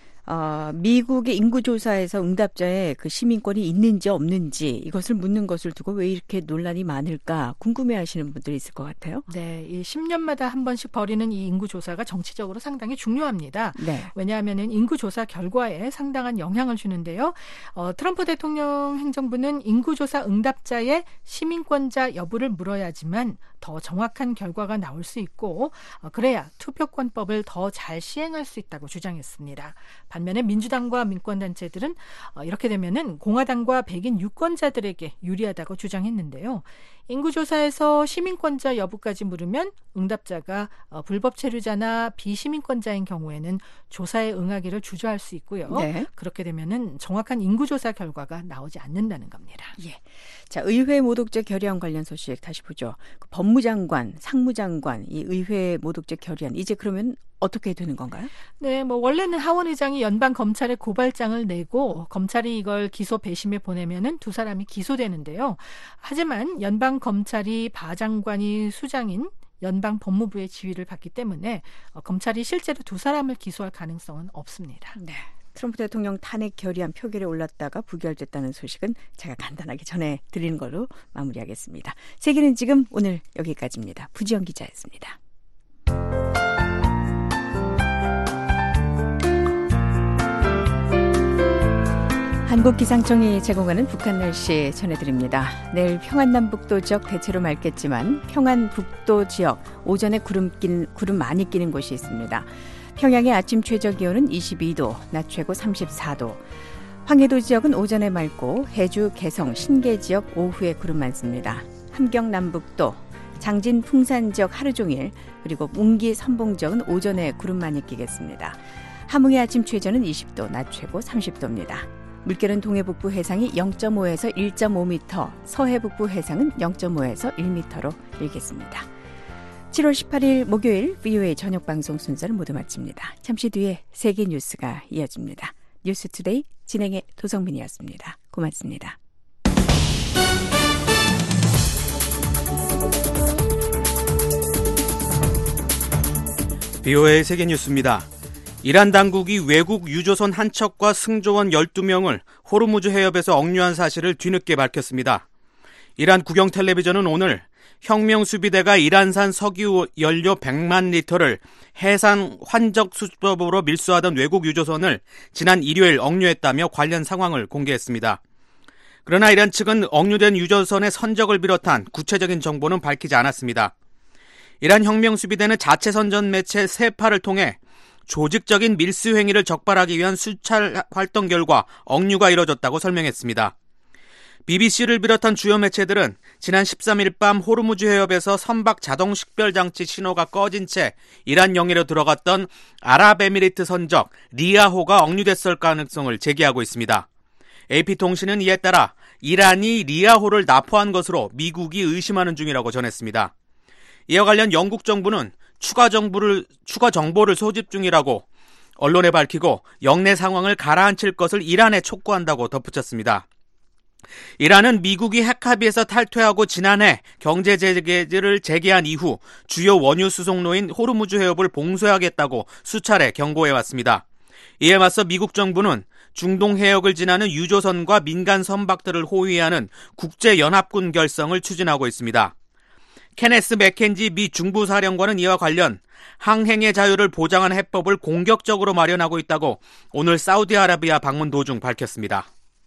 미국의 인구조사에서 응답자의 그 시민권이 있는지 없는지 이것을 묻는 것을 두고 왜 이렇게 논란이 많을까 궁금해하시는 분들이 있을 것 같아요. 네, 이 10년마다 한 번씩 벌이는 이 인구조사가 정치적으로 상당히 중요합니다. 왜냐하면 인구조사 결과에 상당한 영향을 주는데요. 트럼프 대통령 행정부는 인구조사 응답자의 시민권자 여부를 물어야지만 더 정확한 결과가 나올 수 있고 그래야 투표권법을 더 잘 시행할 수 있다고 주장했습니다. 반면에 민주당과 민권단체들은 이렇게 되면은 공화당과 백인 유권자들에게 유리하다고 주장했는데요. 인구조사에서 시민권자 여부까지 물으면 응답자가 불법 체류자나 비시민권자인 경우에는 조사에 응하기를 주저할 수 있고요. 그렇게 되면은 정확한 인구조사 결과가 나오지 않는다는 겁니다. 자, 의회 모독죄 결의안 관련 소식 다시 보죠. 그 법무장관, 상무장관, 이 의회 모독죄 결의안 이제 그러면 어떻게 되는 건가요? 네, 원래는 하원 의장이 연방 검찰에 고발장을 내고 검찰이 이걸 기소 배심에 보내면은 두 사람이 기소되는데요. 하지만 연방 검찰이 바 장관이 수장인 연방 법무부의 지휘를 받기 때문에 검찰이 실제로 두 사람을 기소할 가능성은 없습니다. 트럼프 대통령 탄핵 결의안 표결에 올랐다가 부결됐다는 소식은 제가 간단하게 전해드리는 걸로 마무리하겠습니다. 세계는 지금 오늘 여기까지입니다. 부지영 기자였습니다. 한국기상청이 제공하는 북한 날씨 전해드립니다. 내일 평안남북도 지역 대체로 맑겠지만 평안북도 지역 오전에 구름 많이 끼는 곳이 있습니다. 평양의 아침 최저 기온은 22도, 낮 최고 34도. 황해도 지역은 오전에 맑고 해주, 개성, 신계 지역 오후에 구름 많습니다. 함경 남북도, 장진, 풍산 지역 하루 종일, 그리고 웅기, 선봉 지역은 오전에 구름 많이 끼겠습니다. 함흥의 아침 최저는 20도, 낮 최고 30도입니다. 물결은 동해북부 해상이 0.5에서 1.5m, 서해북부 해상은 0.5에서 1m로 일겠습니다. 7월 18일 목요일 VOA 저녁 방송 순서를 모두 마칩니다. 잠시 뒤에 세계 뉴스가 이어집니다. 뉴스투데이 진행의 도성민이었습니다. 고맙습니다. VOA 세계 뉴스입니다. 이란 당국이 외국 유조선 한 척과 승조원 12명을 호르무즈 해협에서 억류한 사실을 뒤늦게 밝혔습니다. 이란 국영 텔레비전은 오늘 혁명 수비대가 이란산 석유 연료 100만 리터를 해상 환적 수법으로 밀수하던 외국 유조선을 지난 일요일 억류했다며 관련 상황을 공개했습니다. 그러나 이란 측은 억류된 유조선의 선적을 비롯한 구체적인 정보는 밝히지 않았습니다. 이란 혁명 수비대는 자체 선전 매체 세파를 통해 조직적인 밀수 행위를 적발하기 위한 수찰 활동 결과 억류가 이뤄졌다고 설명했습니다. BBC를 비롯한 주요 매체들은 지난 13일 밤 호르무즈 해협에서 선박 자동 식별 장치 신호가 꺼진 채 이란 영해로 들어갔던 아랍에미리트 선적 리아호가 억류됐을 가능성을 제기하고 있습니다. AP통신은 이에 따라 이란이 리아호를 납포한 것으로 미국이 의심하는 중이라고 전했습니다. 이와 관련 영국 정부는 추가 정보를 소집 중이라고 언론에 밝히고 영내 상황을 가라앉힐 것을 이란에 촉구한다고 덧붙였습니다. 이란은 미국이 핵합의에서 탈퇴하고 지난해 경제 제재를 재개한 이후 주요 원유 수송로인 호르무즈 해협을 봉쇄하겠다고 수차례 경고해왔습니다. 이에 맞서 미국 정부는 중동 해역을 지나는 유조선과 민간 선박들을 호위하는 국제연합군 결성을 추진하고 있습니다. 케네스 맥켄지 미 중부사령관은 이와 관련 항행의 자유를 보장하는 해법을 공격적으로 마련하고 있다고 오늘 사우디아라비아 방문 도중 밝혔습니다.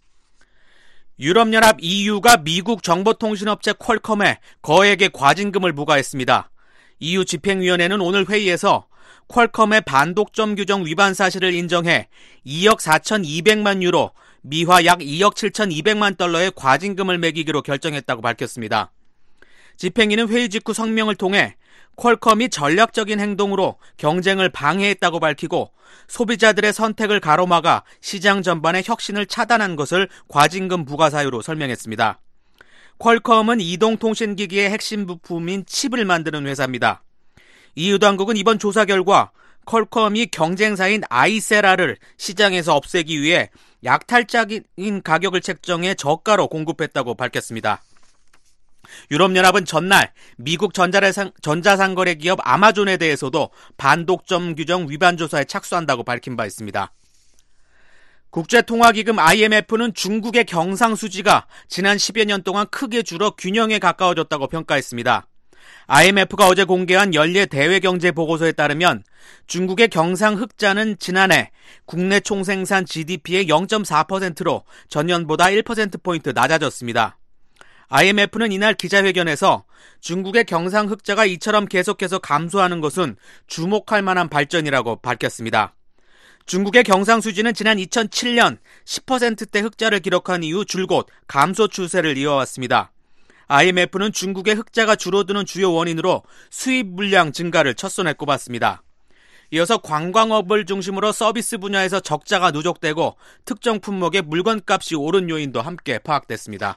유럽연합 EU가 미국 정보통신업체 퀄컴에 거액의 과징금을 부과했습니다. EU 집행위원회는 오늘 회의에서 퀄컴의 반독점 규정 위반 사실을 인정해 2억 4,200만 유로, 미화 약 2억 7,200만 달러의 과징금을 매기기로 결정했다고 밝혔습니다. 집행위는 회의 직후 성명을 통해 퀄컴이 전략적인 행동으로 경쟁을 방해했다고 밝히고 소비자들의 선택을 가로막아 시장 전반의 혁신을 차단한 것을 과징금 부과 사유로 설명했습니다. 퀄컴은 이동통신기기의 핵심 부품인 칩을 만드는 회사입니다. EU 당국은 이번 조사 결과 퀄컴이 경쟁사인 아이세라를 시장에서 없애기 위해 약탈적인 가격을 책정해 저가로 공급했다고 밝혔습니다. 유럽연합은 전날 미국 전자상거래 기업 아마존에 대해서도 반독점 규정 위반 조사에 착수한다고 밝힌 바 있습니다. 국제통화기금 IMF는 중국의 경상수지가 지난 10여 년 동안 크게 줄어 균형에 가까워졌다고 평가했습니다. IMF가 어제 공개한 연례 대외경제보고서에 따르면 중국의 경상흑자는 지난해 국내 총생산 GDP의 0.4%로 전년보다 1%포인트 낮아졌습니다. IMF는 이날 기자회견에서 중국의 경상흑자가 이처럼 계속해서 감소하는 것은 주목할 만한 발전이라고 밝혔습니다. 중국의 경상수지는 지난 2007년 10%대 흑자를 기록한 이후 줄곧 감소 추세를 이어왔습니다. IMF는 중국의 흑자가 줄어드는 주요 원인으로 수입 물량 증가를 첫손에 꼽았습니다. 이어서 관광업을 중심으로 서비스 분야에서 적자가 누적되고 특정 품목의 물건값이 오른 요인도 함께 파악됐습니다.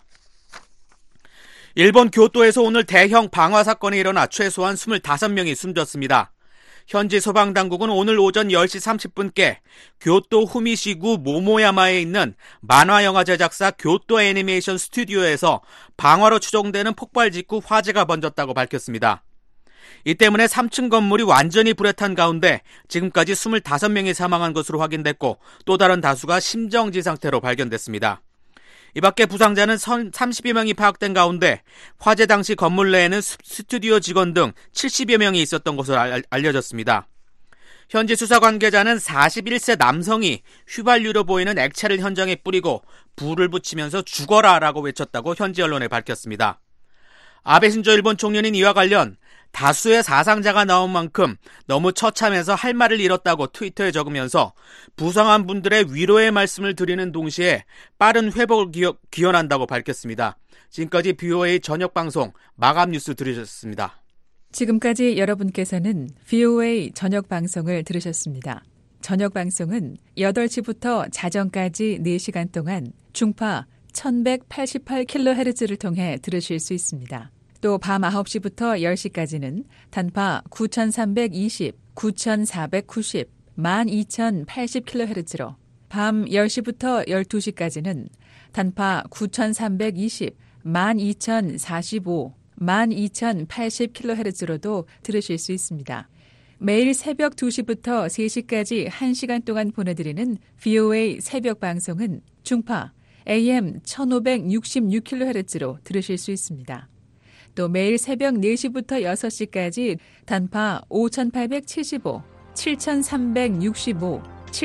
일본 교토에서 오늘 대형 방화 사건이 일어나 최소한 25명이 숨졌습니다. 현지 소방당국은 오늘 오전 10시 30분께 교토 후미시구 모모야마에 있는 만화영화 제작사 교토 애니메이션 스튜디오에서 방화로 추정되는 폭발 직후 화재가 번졌다고 밝혔습니다. 이 때문에 3층 건물이 완전히 불에 탄 가운데 지금까지 25명이 사망한 것으로 확인됐고 또 다른 다수가 심정지 상태로 발견됐습니다. 이 밖에 부상자는 30여 명이 파악된 가운데 화재 당시 건물 내에는 스튜디오 직원 등 70여 명이 있었던 것으로 알려졌습니다. 현지 수사 관계자는 41세 남성이 휘발유로 보이는 액체를 현장에 뿌리고 불을 붙이면서 죽어라라고 외쳤다고 현지 언론에 밝혔습니다. 아베 신조 일본 총리는 이와 관련 다수의 사상자가 나온 만큼 너무 처참해서 할 말을 잃었다고 트위터에 적으면서 부상한 분들의 위로의 말씀을 드리는 동시에 빠른 회복을 기원한다고 밝혔습니다. 지금까지 VOA 저녁방송 마감 뉴스 들으셨습니다. 지금까지 여러분께서는 VOA 저녁방송을 들으셨습니다. 저녁방송은 8시부터 자정까지 4시간 동안 중파 1188kHz를 통해 들으실 수 있습니다. 또 밤 9시부터 10시까지는 단파 9320, 9490, 12080kHz로 밤 10시부터 12시까지는 단파 9320, 12045, 12080kHz로도 들으실 수 있습니다. 매일 새벽 2시부터 3시까지 1시간 동안 보내드리는 VOA 새벽 방송은 중파 AM 1566kHz로 들으실 수 있습니다. 또 매일 새벽 4시부터 6시까지 단파 5875, 7365,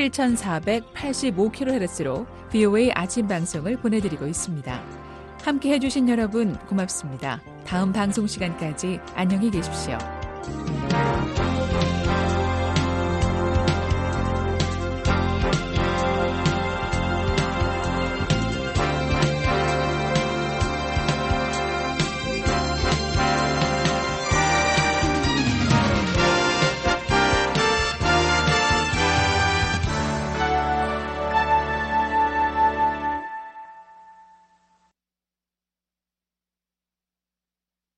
7485kHz로 VOA 아침 방송을 보내드리고 있습니다. 함께 해주신 여러분 고맙습니다. 다음 방송 시간까지 안녕히 계십시오.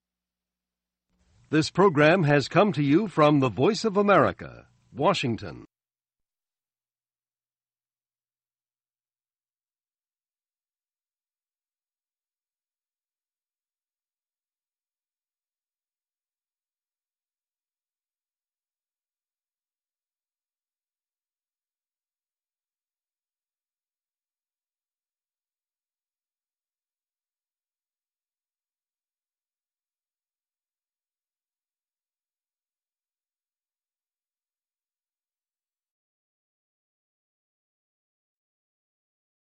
This program has come to you from the Voice of America, Washington.